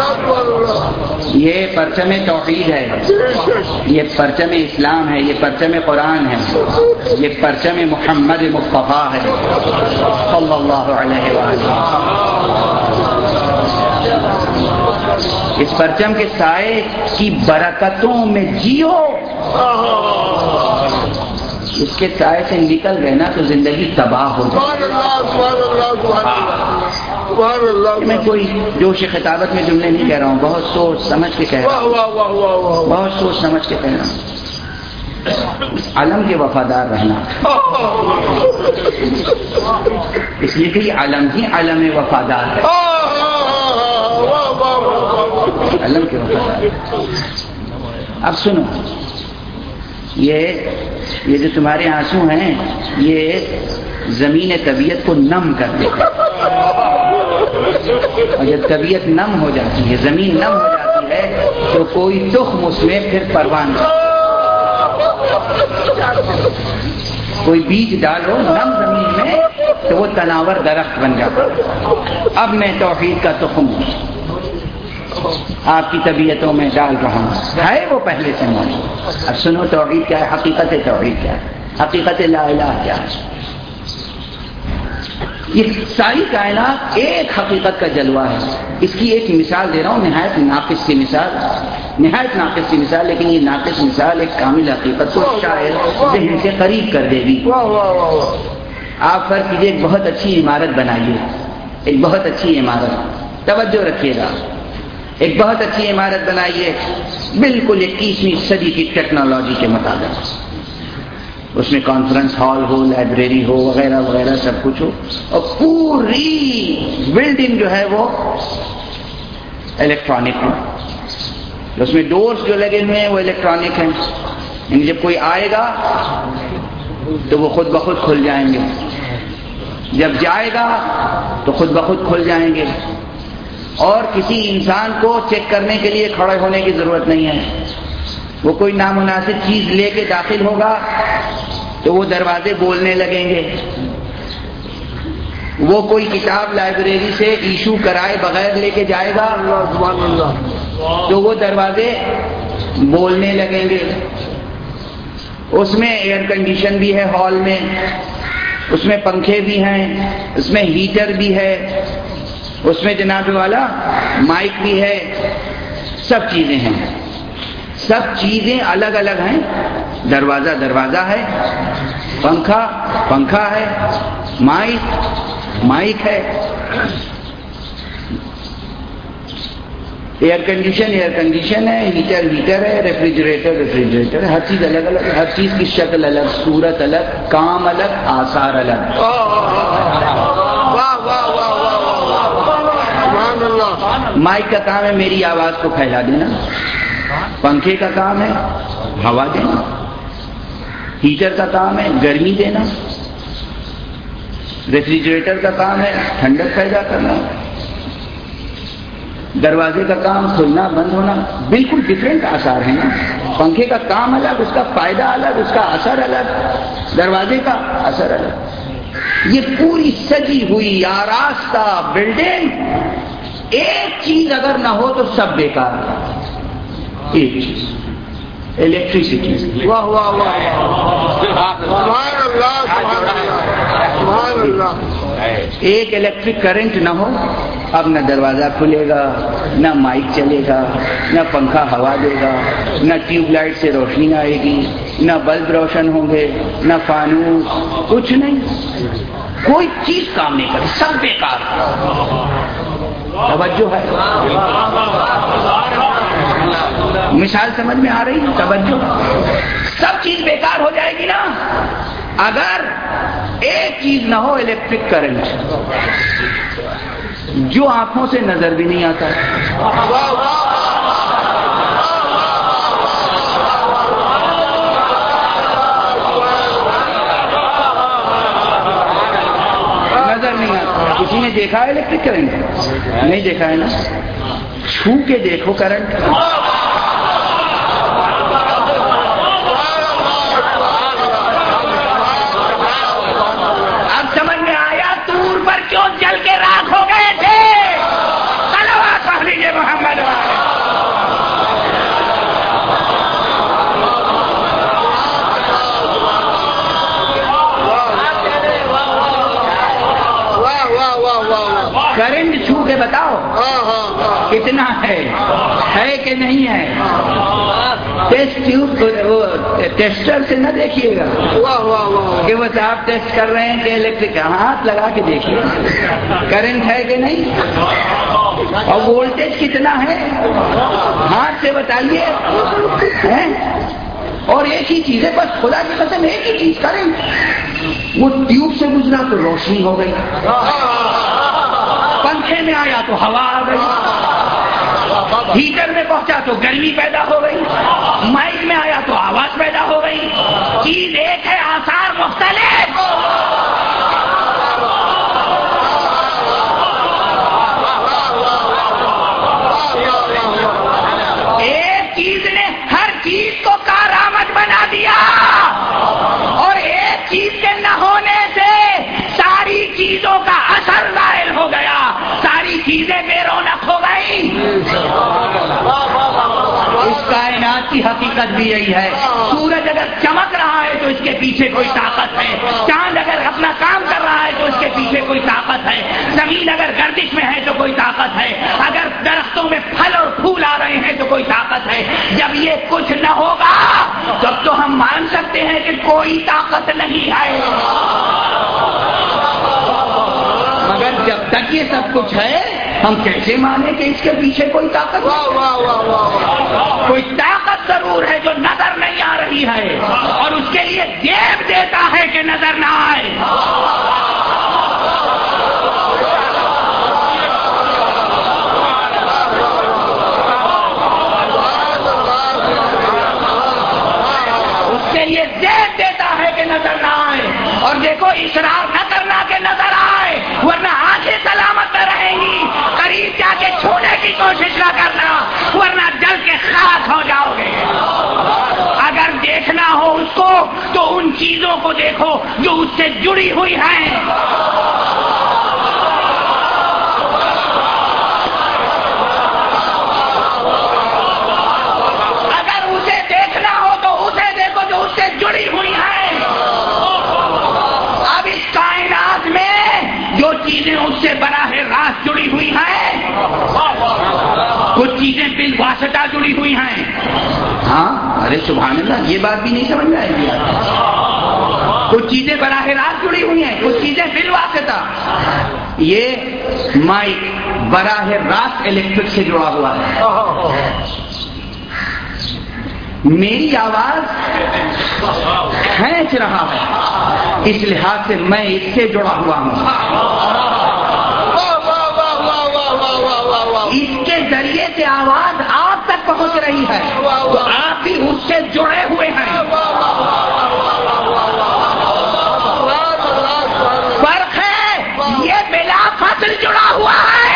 Speaker 1: یہ پرچم توحید ہے، یہ پرچم اسلام ہے، یہ پرچم قرآن ہے، یہ پرچم محمد مصطفیٰ ہے صلی اللہ علیہ وآلہ. اس پرچم کے سائے کی برکتوں میں جیو. اس کے سائے سے نکل گئے نا تو زندگی تباہ ہو جائے. میں کوئی جوش خطابت میں جملے نہیں کہہ رہا ہوں، بہت سوچ سمجھ کے کہہ رہا ہوں، بہت سوچ سمجھ کے کہہ رہا ہوں. علم کے وفادار رہنا، اس لیے کہ یہ علم ہی علم وفادار ہے. علم کے وفادار. اب سنو، یہ جو تمہارے آنسو ہیں یہ زمین طبیعت کو نم کر دیتے ہیں، اور جب طبیعت نم ہو جاتی ہے، زمین نم ہو جاتی ہے، تو کوئی تخم اس میں پھر پروان نہیں. کوئی بیج ڈالو نم زمین میں تو وہ تناور درخت بن جاتا. اب میں توحید کا تخم آپ کی طبیعتوں میں ڈال رہا ہوں، ہے وہ پہلے سے موجود. اب سنو توحید کیا ہے، حقیقت توحید کیا ہے، حقیقت لا الہ کیا ہے. یہ ساری کائنات ایک حقیقت کا جلوہ ہے. اس کی ایک مثال دے رہا ہوں، نہایت ناقص سی مثال، نہایت ناقص سی مثال، لیکن یہ ناقص مثال ایک کامل حقیقت کو شاید ذہن سے قریب کر دے گی. آپ فرض کیجیے ایک بہت اچھی عمارت بنائیے، ایک بہت اچھی عمارت، توجہ رکھیے گا، ایک بہت اچھی عمارت بنائی ہے بالکل 21ویں صدی کی ٹیکنالوجی کے مطابق، اس میں کانفرنس ہال ہو، لائبریری ہو، وغیرہ وغیرہ سب کچھ ہو، اور پوری بلڈنگ جو ہے وہ الیکٹرانک ہو، اس میں ڈورز جو لگے ہوئے ہیں وہ الیکٹرانک ہیں، یعنی جب کوئی آئے گا تو وہ خود بخود کھل جائیں گے، جب جائے گا تو خود بخود کھل جائیں گے، اور کسی انسان کو چیک کرنے کے لیے کھڑے ہونے کی ضرورت نہیں ہے۔ وہ کوئی نامناسب چیز لے کے داخل ہوگا تو وہ دروازے بولنے لگیں گے، وہ کوئی کتاب لائبریری سے ایشو کرائے بغیر لے کے جائے گا تو وہ دروازے بولنے لگیں گے۔ اس میں ایئر کنڈیشن بھی ہے ہال میں، اس میں پنکھے بھی ہیں، اس میں ہیٹر بھی ہے، اس میں جناب والا مائک بھی ہے، سب چیزیں ہیں، سب چیزیں الگ الگ ہیں، دروازہ دروازہ ہے، پنکھا پنکھا ہے، مائک ہے، ایئر کنڈیشن ہے، ہیٹر ہے، ریفریجریٹر ہے، ہر چیز الگ الگ، ہر چیز کی شکل الگ، صورت الگ، کام الگ، آثار الگ۔ مائک کا کام ہے میری آواز کو پھیلا دینا، پنکھے کا کام ہے ہوا دینا، ہیٹر کا کام ہے گرمی دینا، ریفریجریٹر کا کام ہے ٹھنڈک پیدا کرنا، دروازے کا کام کھلنا بند ہونا، بالکل ڈفرینٹ آثار ہیں نا۔ پنکھے کا کام الگ، اس کا فائدہ الگ، اس کا اثر الگ، دروازے کا اثر الگ۔ یہ پوری سجی ہوئی آراستہ بلڈنگ، ایک چیز اگر نہ ہو تو سب بیکار ہے، ایک چیز الیکٹریسٹی۔
Speaker 2: واہ واہ واہ، سبحان اللہ سبحان اللہ۔
Speaker 1: ایک الیکٹرک کرنٹ نہ ہو، اب نہ دروازہ کھلے گا، نہ مائک چلے گا، نہ پنکھا ہوا دے گا، نہ ٹیوب لائٹ سے روشنی آئے گی، نہ بلب روشن ہوں گے، نہ فانوس، کچھ نہیں، کوئی چیز کام نہیں کرے، سب بیکار۔ توجہ ہے، مثال سمجھ میں آ رہی ہے؟ توجہ، سب چیز بیکار ہو جائے گی نا اگر ایک چیز نہ ہو، الیکٹرک کرنٹ، جو آنکھوں سے نظر بھی نہیں آتا، نظر نہیں آتا۔ کسی نے دیکھا ہے الیکٹرک کرنٹ؟ نہیں دیکھا ہے نا، چھو کے دیکھو کرنٹ۔ اب سمجھ میں آیا طور پر کیوں جل کے راکھ ہو گئے تھے؟ صلوات پڑھ لیجیے محمد والے۔ کرنٹ چھو کے بتاؤ کتنا ہے کہ نہیں ہے؟ ٹیسٹر سے نہ دیکھیے گا کہ وہ صاحب ٹیسٹ کر رہے ہیں کہ الیکٹرک، ہاتھ لگا کے دیکھیے کرنٹ ہے کہ نہیں، اور وولٹیج کتنا ہے ہاتھ سے بتائیے۔ اور ایک ہی چیز ہے بس، خدا کی قسم ایک ہی چیز کرنٹ، وہ ٹیوب سے گزرا تو روشنی ہو گئی، پنکھے میں آیا تو ہوا آ گئی، ہیٹر میں پہنچا تو گرمی پیدا ہو گئی، مائک میں آیا تو آواز پیدا ہو گئی، چیز ایک ہے، آثار مختلف۔ ایک چیز نے ہر چیز کو کارآمد بنا دیا، اور ایک چیز کے نہ ہونے سے ساری چیزوں کا اثر ظاہر ہو گیا، ساری چیزیں بے رونق ہو گئی۔ اس کائنات کی حقیقت بھی یہی ہے، سورج اگر چمک رہا ہے تو اس کے پیچھے کوئی طاقت ہے، چاند اگر اپنا کام کر رہا ہے تو اس کے پیچھے کوئی طاقت ہے، زمین اگر گردش میں ہے تو کوئی طاقت ہے، اگر درختوں میں پھل اور پھول آ رہے ہیں تو کوئی طاقت ہے۔ جب یہ کچھ نہ ہوگا تب تو ہم مان سکتے ہیں کہ کوئی طاقت نہیں ہے، مگر جب تک یہ سب کچھ ہے ہم کیسے مانیں کہ اس کے پیچھے کوئی طاقت ہے؟ کوئی طاقت ضرور ہے جو نظر نہیں آ رہی ہے اور اس کے لیے دیو دیتا ہے کہ نظر نہ آئے. یہ دیکھ دیتا ہے کہ نظر نہ آئے. اور دیکھو اصرار نہ کرنا کہ نظر آئے ورنہ آنکھیں سلامت نہ رہیں گی. قریب جا کے چھونے کی کوشش نہ کرنا ورنہ جل کے خاک ہو جاؤ گے. اگر دیکھنا ہو اس کو تو ان چیزوں کو دیکھو جو اس سے جڑی ہوئی ہیں. جڑی ہوئی ہے. اب اس کائنات میں جو چیزیں اس سے براہ راست جڑی ہوئی ہیں کچھ چیزیں بالواسطہ جڑی ہوئی ہیں. ہاں ارے سبحان اللہ, یہ بات بھی نہیں سمجھ میں آئے گی. کچھ چیزیں براہ راست جڑی ہوئی ہیں, کچھ چیزیں بالواسطہ. یہ مائک براہ راست الیکٹرک سے جڑا ہوا ہے. میری آواز کھینچ رہا ہے, اس لحاظ سے میں اس سے جڑا ہوا ہوں. اس کے ذریعے سے آواز آپ تک پہنچ رہی ہے تو آپ بھی اس سے جڑے ہوئے ہیں. فرق ہے, یہ بلا فصل جڑا ہوا ہے.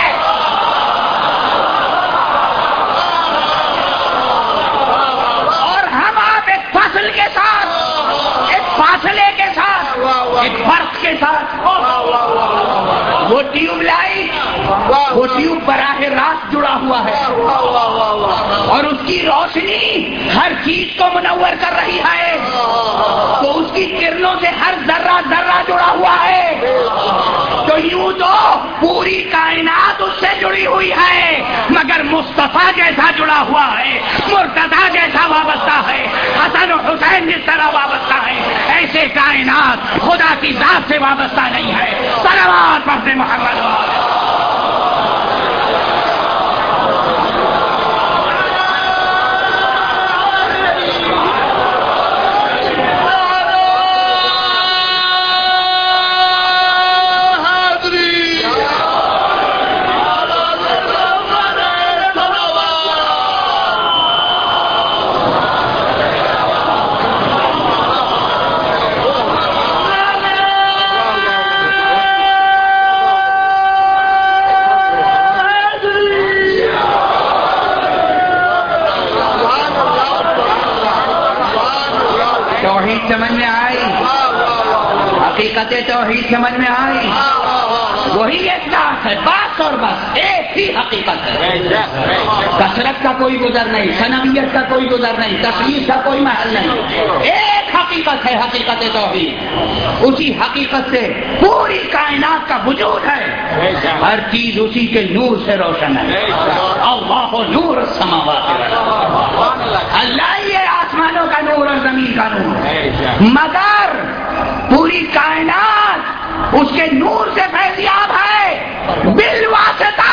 Speaker 1: فصل کے ساتھ, ایک فاصلے کے ساتھ, ایک فرق کے ساتھ. وہ ٹیوب لائٹ, وہ ٹیوب براہ راست جڑا ہوا ہے اور اس کی روشنی ہر چیز کو منور کر رہی ہے تو اس کی کرنوں سے ہر ذرہ ذرہ جڑا ہوا ہے. تو یوں تو پوری کائنات اس سے جڑی ہوئی ہے مگر مصطفیٰ جیسا جڑا ہوا ہے, مرتضیٰ جیسا وابستہ ہے, حسن و حسین جس طرح وابستہ ہے, ایسے کائنات خدا کی ذات سے وابستہ نہیں ہے. صلوات پڑھتے محمد سمجھ میں آئی, حقیقت توحید سمجھ میں آئی. وہی ایک ذات ہے, بس اور بس ایک ہی حقیقت ہے. کثرت کا کوئی گزر نہیں, صنمیت کا کوئی گزر نہیں, تشریف کا کوئی محل نہیں. ایک حقیقت ہے, حقیقت توحید. اسی حقیقت سے پوری کائنات کا وجود ہے. ہر چیز اسی کے نور سے روشن ہے. اللہ نور السماوات والارض, اللہ ہی ہے آسمانوں کا نور اور زمین کا نور. مگر پوری کائنات اس کے نور سے فیضیاب ہے بالواسطہ.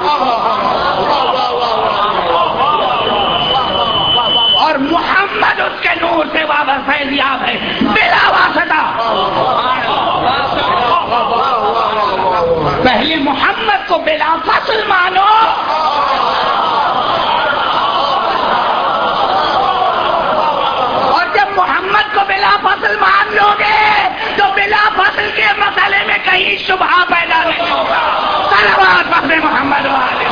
Speaker 1: اور محمد اس کے نور سے فیضیاب ہے بلا واسطہ. پہلے محمد کو بلا فصل مانو, محمد کو بلا فصل مان لو گے تو بلا فصل کے مسئلے میں کہیں شبہ پیدا نہیں ہوگا. صلوات پڑھتے محمد والے.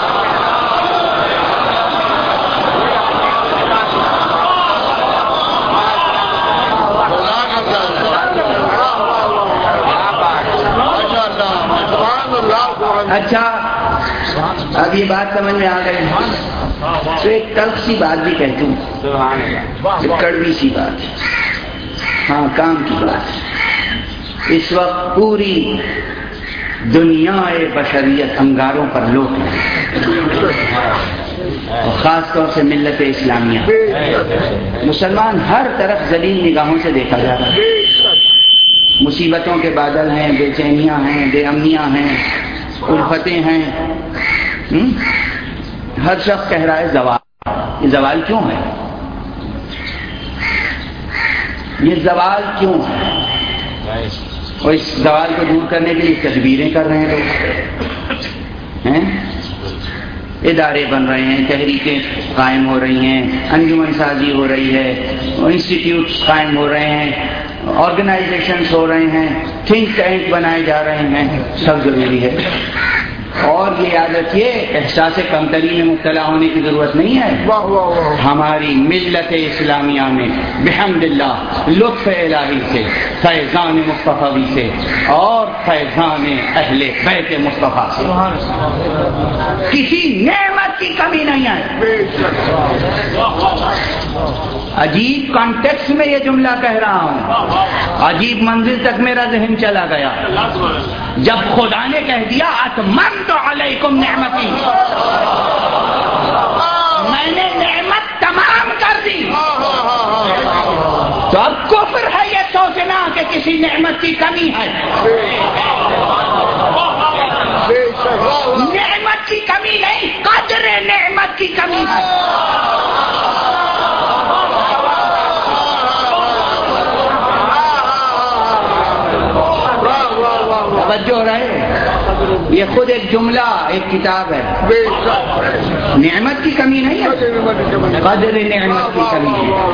Speaker 1: اچھا, اب یہ بات سمجھ میں آ گئی تو ایک تلخ سی بات بھی کہتا ہوں, ایک کڑوی سی بات, ہاں کام کی بات. اس وقت پوری دنیا بشریت انگاروں پر لوٹ ہے, خاص طور سے ملت اسلامیہ. مسلمان ہر طرف ذلیل نگاہوں سے دیکھا جا رہا ہے. مصیبتوں کے بادل ہیں, بے چینیاں ہیں, بے امنیاں ہیں, الفتیں ہیں. ہر شخص کہہ رہا ہے زوال. یہ زوال کیوں ہے؟ یہ زوال کیوں ہے؟ اور اس زوال کو دور کرنے کے لیے تدبیریں کر رہے ہیں لوگ ہیں. ادارے بن رہے ہیں، تحریکیں قائم ہو رہی ہیں، انجمن سازی ہو رہی ہے، انسٹیٹیوٹس قائم ہو رہے ہیں، آرگنائزیشنز ہو رہے ہیں، تھنک ٹینک بنائے جا رہے ہیں. سب ضروری ہے. اور یہ یاد رکھیے احساس کمتری میں مبتلا ہونے کی ضرورت نہیں ہے. ہماری ملت اسلامیہ میں بحمد اللہ لطف الہی سے، فیضان مصطفی سے اور فیضان اہل بیت مصطفیٰ سے کسی نعمت کی کمی نہیں ہے. عجیب کانٹیکس میں یہ جملہ کہہ رہا ہوں، عجیب منزل تک میرا ذہن چلا گیا جب خدا نے کہہ دیا اتممت علیکم نعمتی، میں نے نعمت تمام کر دی. تو اب کفر ہے یہ سوچنا کہ کسی نعمت کی کمی ہے. نعمت کی کمی نہیں، قدر نعمت کی کمی ہے. توجہ رہے، یہ خود ایک جملہ ایک کتاب ہے. نعمت کی کمی نہیں ہے، قدر نعمت کی کمی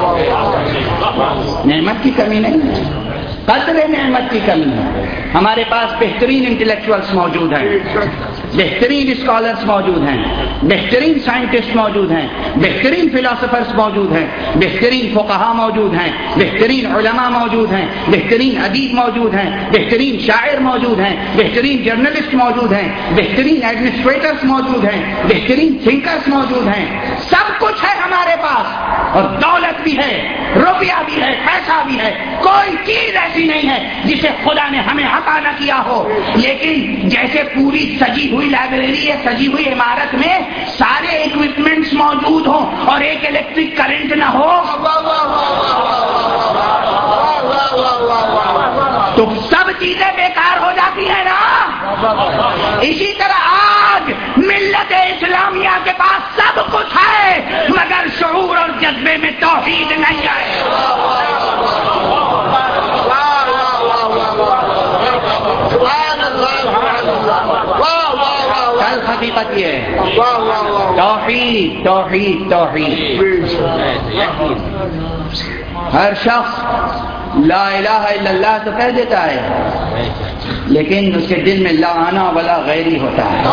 Speaker 1: ہے. نعمت کی کمی نہیں ہے، قدر نعمت کی کمی ہے. ہمارے پاس بہترین انٹلیکچوئلس موجود ہیں، بہترین اسکالرس موجود ہیں، بہترین سائنٹسٹ موجود ہیں، بہترین فلاسفرس موجود ہیں، بہترین فقہا موجود ہیں، بہترین علماء موجود ہیں، بہترین ادیب موجود ہیں، بہترین شاعر موجود ہیں، بہترین جرنلسٹ موجود ہیں، بہترین ایڈمنسٹریٹرس موجود ہیں، بہترین تھنکرس موجود ہیں. سب کچھ ہے ہمارے پاس، اور دولت بھی ہے، روپیہ بھی ہے، پیسہ بھی ہے. کوئی چیز ایسی نہیں ہے جسے خدا نے ہمیں عطا نہ کیا ہو. لیکن جیسے پوری سجی ہوئی لائبریری ہے، سجی ہوئی عمارت میں سارے اکوپمنٹس موجود ہوں اور ایک الیکٹرک کرنٹ نہ ہو تو سب چیزیں بیکار ہو جاتی ہیں نا. اسی طرح آج ملت اسلامیہ کے پاس سب کچھ ہے مگر شعور اور جذبے میں توحید نہیں ہے. کل حقیقت یہ ہے توحید توحید توحید. ہر شخص لا الہ الا اللہ تو کہہ دیتا ہے لیکن اس کے دل میں لا انا ولا غیری ہوتا ہے.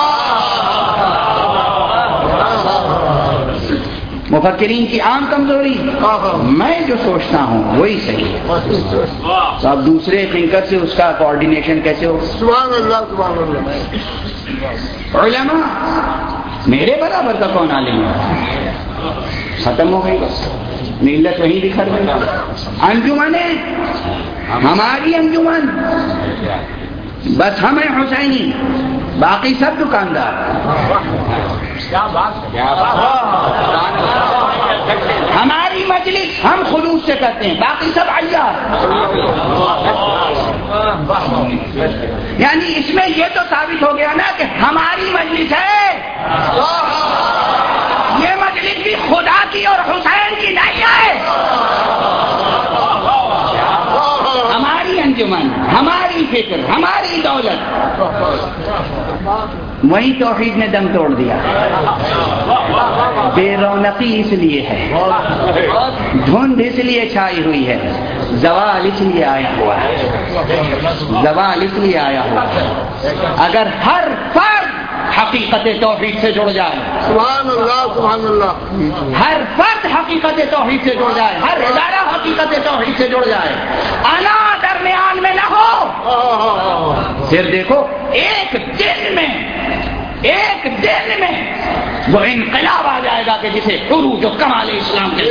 Speaker 1: مفکرین کی عام کمزوری میں جو سوچتا ہوں وہی صحیح ہے. تو اب دوسرے تھنکر سے اس کا کوآرڈینیشن کیسے ہو؟
Speaker 2: سبحان اللہ سبحان اللہ.
Speaker 1: علماء میرے برابر کا کون عالم ہے؟ ختم ہو گئی بس، ملت وہیں بکھر گئی. انجمنیں ہماری انجمن بس ہم ہیں حسینی، باقی سب دکاندار. ہماری مجلس ہم خلوص سے کرتے ہیں، باقی سب عیار. یعنی اس میں یہ تو ثابت ہو گیا نا کہ ہماری مجلس ہے، یہ مجلس بھی خدا کی اور حسین کی نہیں ہے. ہماری انجمن، ہماری فکر، ہماری دولت. وہی توحید نے دم توڑ دیا. بے رونقی اس لیے ہے، دھند اس لیے چھائی ہوئی ہے، زوال اس لیے آیا ہوا ہے، زوال اس لیے آیا ہوا ہے. اگر ہر فرد حقیقت توحید سے جڑ جائے،
Speaker 2: سبحان اللہ سبحان اللہ،
Speaker 1: ہر فرد حقیقت توحید سے جڑ جائے، ہر ادارہ حقیقت توحید سے جڑ جائے، انا درمیان میں نہ ہو. پھر دیکھو ایک دن میں وہ انقلاب آ جائے گا کہ جسے عروج و کمال اسلام کے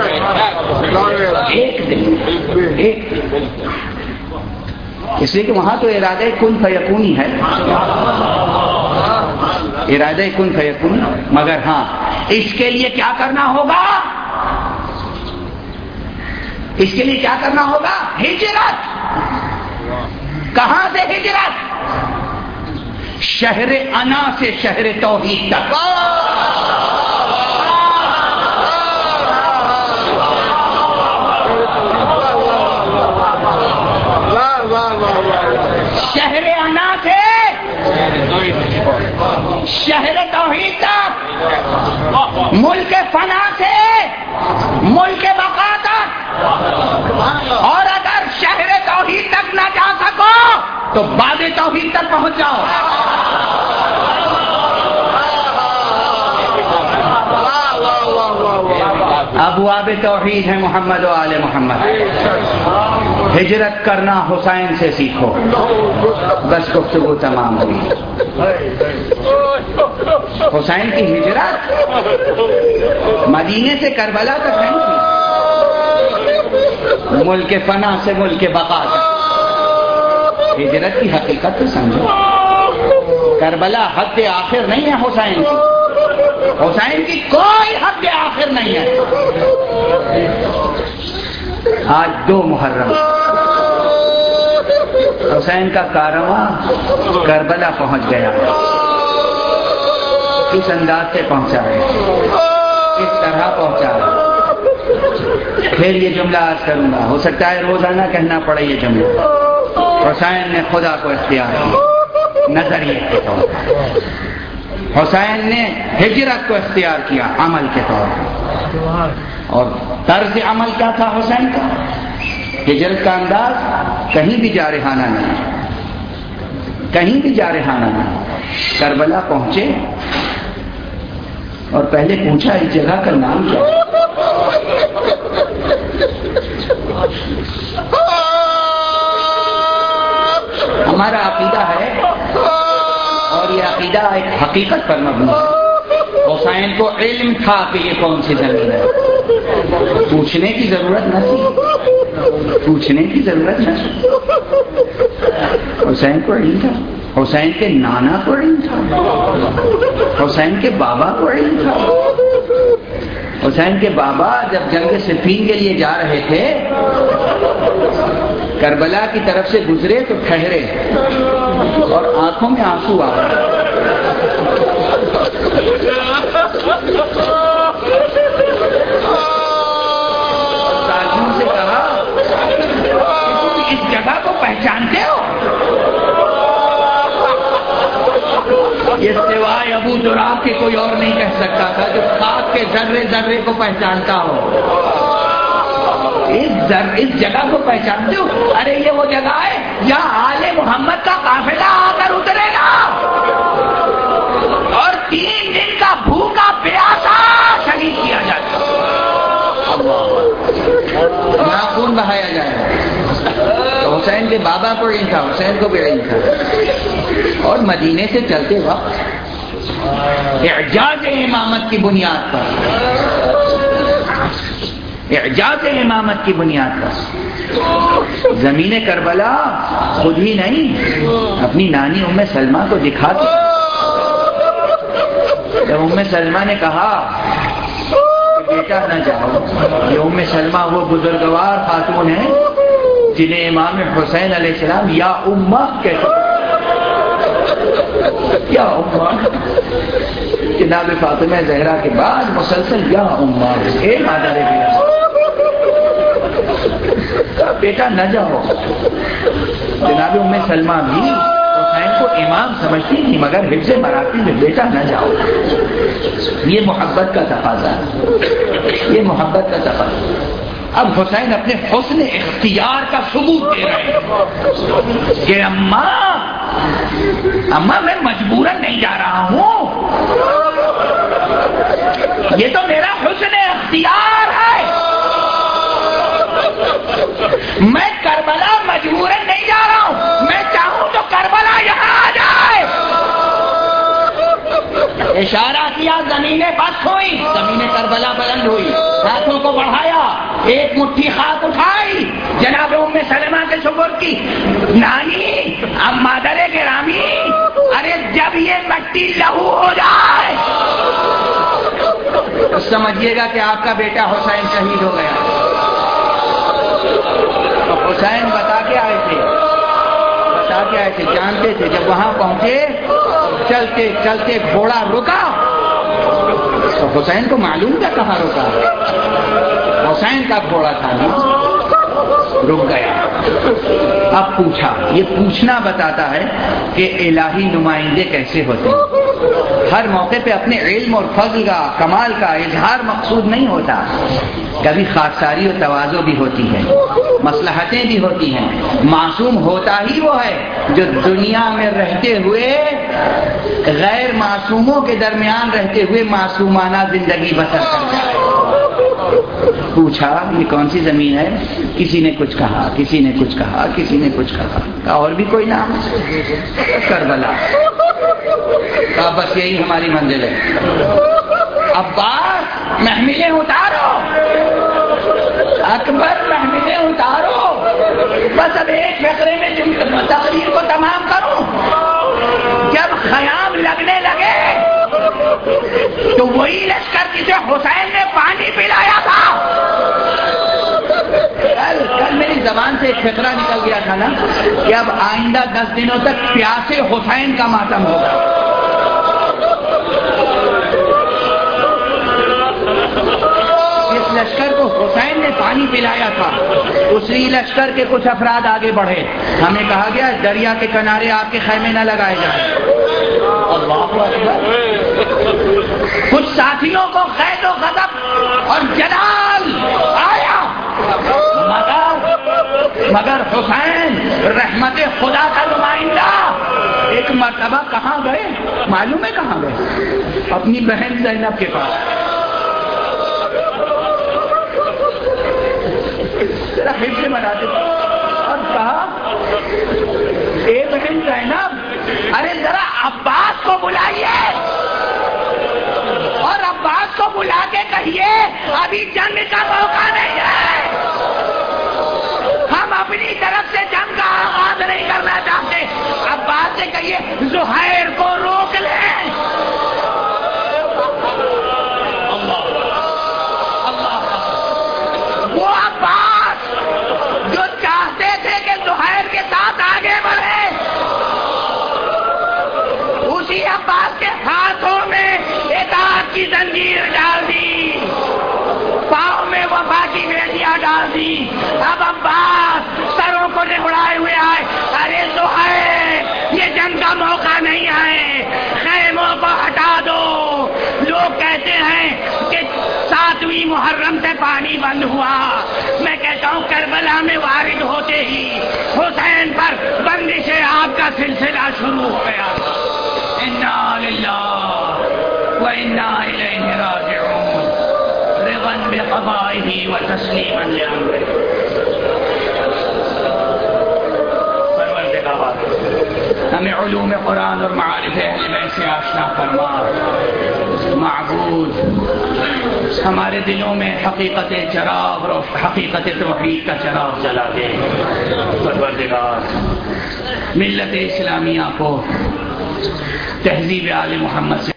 Speaker 1: ایک دن. اس لیے کہ وہاں تو ارادہ کن فیکونی ہے، ارادہ کن فیکون. مگر ہاں اس کے لیے کیا کرنا ہوگا؟ اس کے لیے کیا کرنا ہوگا؟ ہجرت. کہاں سے ہجرت؟ شہر انا سے شہر توحید تک. شہر انا سے شہر توحید تک، ملک فنا سے ملک بقا تک. اور اگر شہر توحید تک نہ جا سکو تو باب توحید تک پہنچ جاؤ. ابواب توحید ہے محمد و آل محمد. ہجرت کرنا حسین سے سیکھو. بس گفتگو تمام ہوئی. حسین کی ہجرت مدینے سے کربلا تک نہیں تھی، ملک فنا سے ملک بقا تک. ہجرت کی حقیقت تو سمجھو. کربلا حد آخر نہیں ہے حسین کی. حسین کی کوئی حد آخر نہیں ہے. آج 2 محرم حسین کا کارواں کربلا پہنچ گیا. کس انداز سے پہنچا ہے، کس طرح پہنچا ہے. پھر یہ جملہ عرض کروں گا، ہو سکتا ہے روزانہ کہنا پڑے یہ جملہ. حسین نے خدا کو اختیار کیا نظریے کے طور پر. حسین نے ہجرت کو اختیار کیا عمل کے طور پر. اور طرز عمل کیا تھا حسین کا؟ ہجرت کا انداز کہیں بھی جارحانہ نہیں، کہیں بھی جارحانہ نہیں. کربلا پہنچے اور پہلے پوچھا اس جگہ کا نام کیا؟ ہمارا عقیدہ ہے اور یہ عقیدہ ایک حقیقت پر مبنی ہے. حسین کو علم تھا کہ یہ کون سی زمین ہے. پوچھنے کی ضرورت نہ تھی، پوچھنے کی ضرورت نہ تھی. حسین کو علم تھا، حسین کے نانا کو علم تھا، حسین کے بابا کو علم تھا. حسین کے بابا جب جنگ صفین کے لیے جا رہے تھے، کربلا کی طرف سے گزرے تو ٹھہرے اور آنکھوں میں آنسو آ گئے. ساتھیوں سے کہا تم اس جگہ کو پہچانتے ہو؟ یہ سوائے ابو دراب کے کوئی اور نہیں کہہ سکتا تھا جو خاک کے ذرے ذرے کو پہچانتا ہو. اس جگہ کو پہچانتے ہو؟ ارے یہ وہ جگہ ہے جہاں آل محمد کا قافلہ آ کر اترے گا اور 3 دن کا بھوکا پیاسا شہید کیا جائے گا. یہاں خون بہایا جائے گا. تو حسین کے بابا کو علم تھا، حسین کو بھی علم تھا. اور مدینے سے چلتے وقت اعجاز امامت کی بنیاد پر، اعجاز امامت کی بنیاد پر زمین کربلا خود ہی نہیں اپنی نانی ام سلمہ کو دکھاتی. جب ام سلمہ نے کہا کہ بیٹا نہ جاؤ، یہ ام سلمہ وہ بزرگوار خاتون ہیں جنہیں امام حسین علیہ السلام یا امہ کہتے ہیں. یا امہ، جناب فاطمہ زہرا کے بعد مسلسل یا امہ ایک مادر ہے. بیٹا نہ جاؤ. جناب ام سلمہ بھی حسین کو امام سمجھتی تھی مگر حفظ مراتب میں بیٹا نہ جاؤ. یہ محبت کا تقاضا ہے، یہ محبت کا تقاضا. اب حسین اپنے حسن اختیار کا ثبوت دے رہے ہیں کہ اماں میں مجبوراً نہیں جا رہا ہوں، یہ تو میرا حسن اختیار ہے. میں کربلا مجبوراً نہیں جا رہا ہوں، میں چاہوں تو کربلا یہاں آ جائے. اشارہ کیا، زمینیں بس ہوئی، زمین کربلا بلند ہوئی، ہاتھوں کو بڑھایا، ایک مٹھی خاک اٹھائی، جناب ام سلمہ کے سپرد کی. نانی، اب مادر گرامی، ارے جب یہ مٹی لہو ہو جائے تو سمجھیے گا کہ آپ کا بیٹا حسین شہید ہو گیا. حسین بتا کے آئے تھے، جانتے تھے. جب وہاں پہنچے چلتے چلتے گھوڑا رکا تو حسین کو معلوم تھا کہاں رکا، حسین کا گھوڑا تھا نا، رک گیا۔ اب پوچھا، یہ پوچھنا بتاتا ہے کہ الہی نمائندے کیسے ہوتے ہیں۔ ہر موقع پہ اپنے علم اور فضل کا، کمال کا اظہار مقصود نہیں ہوتا، کبھی خاکساری اور تواضع بھی ہوتی ہے، مصلحتیں بھی ہوتی ہیں۔ معصوم ہوتا ہی وہ ہے جو دنیا میں رہتے ہوئے غیر معصوموں کے درمیان رہتے ہوئے معصومانہ زندگی بسر کرتا ہے۔ پوچھا یہ کون سی زمین ہے؟ کسی نے کچھ کہا، کسی نے کچھ کہا، کسی نے کچھ کہا، اور بھی کوئی نام؟ کربلا۔ کہا بس یہی ہماری منزل ہے۔ عباس محملیں اتارو، اکبر محملیں اتارو، بس اب ایک فقرے میں تقریر کو تمام کروں۔ جب خیام لگنے لگے تو وہی لشکر جسے حسین نے پانی پلایا تھا، کل میری زبان سے ایک فقرہ نکل گیا تھا نا کہ اب آئندہ 10 دنوں تک پیاسے حسین کا ماتم ہوگا۔ اس لشکر کو حسین نے پانی پلایا تھا، اسی لشکر کے کچھ افراد آگے بڑھے، ہمیں کہا گیا دریا کے کنارے آپ کے خیمے نہ لگائے جائیں۔ اللہ اکبر۔ کچھ ساتھیوں کو قید و غضب اور جلال آیا، مگر حسین رحمت خدا کا نمائندہ ایک مرتبہ کہاں گئے معلوم ہے؟ کہاں گئے؟ اپنی بہن زینب کے پاس۔ ذرا حفظ سے بنا دیتا اور کہا اے بہن زینب، ارے ذرا عباس کو بلائیے اور عباس کو بلا کے کہیے ابھی جنگ کا موقع نہیں ہے، ہم اپنی طرف سے جنگ کا آغاز نہیں کرنا چاہتے۔ عباس سے کہیے زہیر کو روک لیں۔ وہ عباس جو چاہتے تھے کہ زہیر کے ساتھ آگے بڑھے، اسی عباس کے ہاتھوں میں اطاعت کی زنجیر ڈال دی، پاؤں میں وفا کی بیڑیاں ڈال دی۔ اب عباس سروں کو رگڑائے ہوئے آئے، ارے زہیر یہ جنگ کا موقع نہیں ہے، خیموں کو ہٹا دو۔ لوگ کہتے ہیں کہ 7ویں محرم سے پانی بند ہوا، میں کہتا ہوں کربلا میں وارد ہوتے ہی حسین پر بندش آپ کا سلسلہ شروع ہو گیا۔ انا للہ وانا الیہ راجعون، رضا بقضائہ وتسلیما لامرہ۔ ہمیں علوم قرآن اور معارف اہل بیت سے آشنا فرما۔ معبود ہمارے دلوں میں حقیقت چراغ اور حقیقت توحید کا چراغ جلا دے۔ پروردگار ملت اسلامیہ کو تہذیب آل محمد سے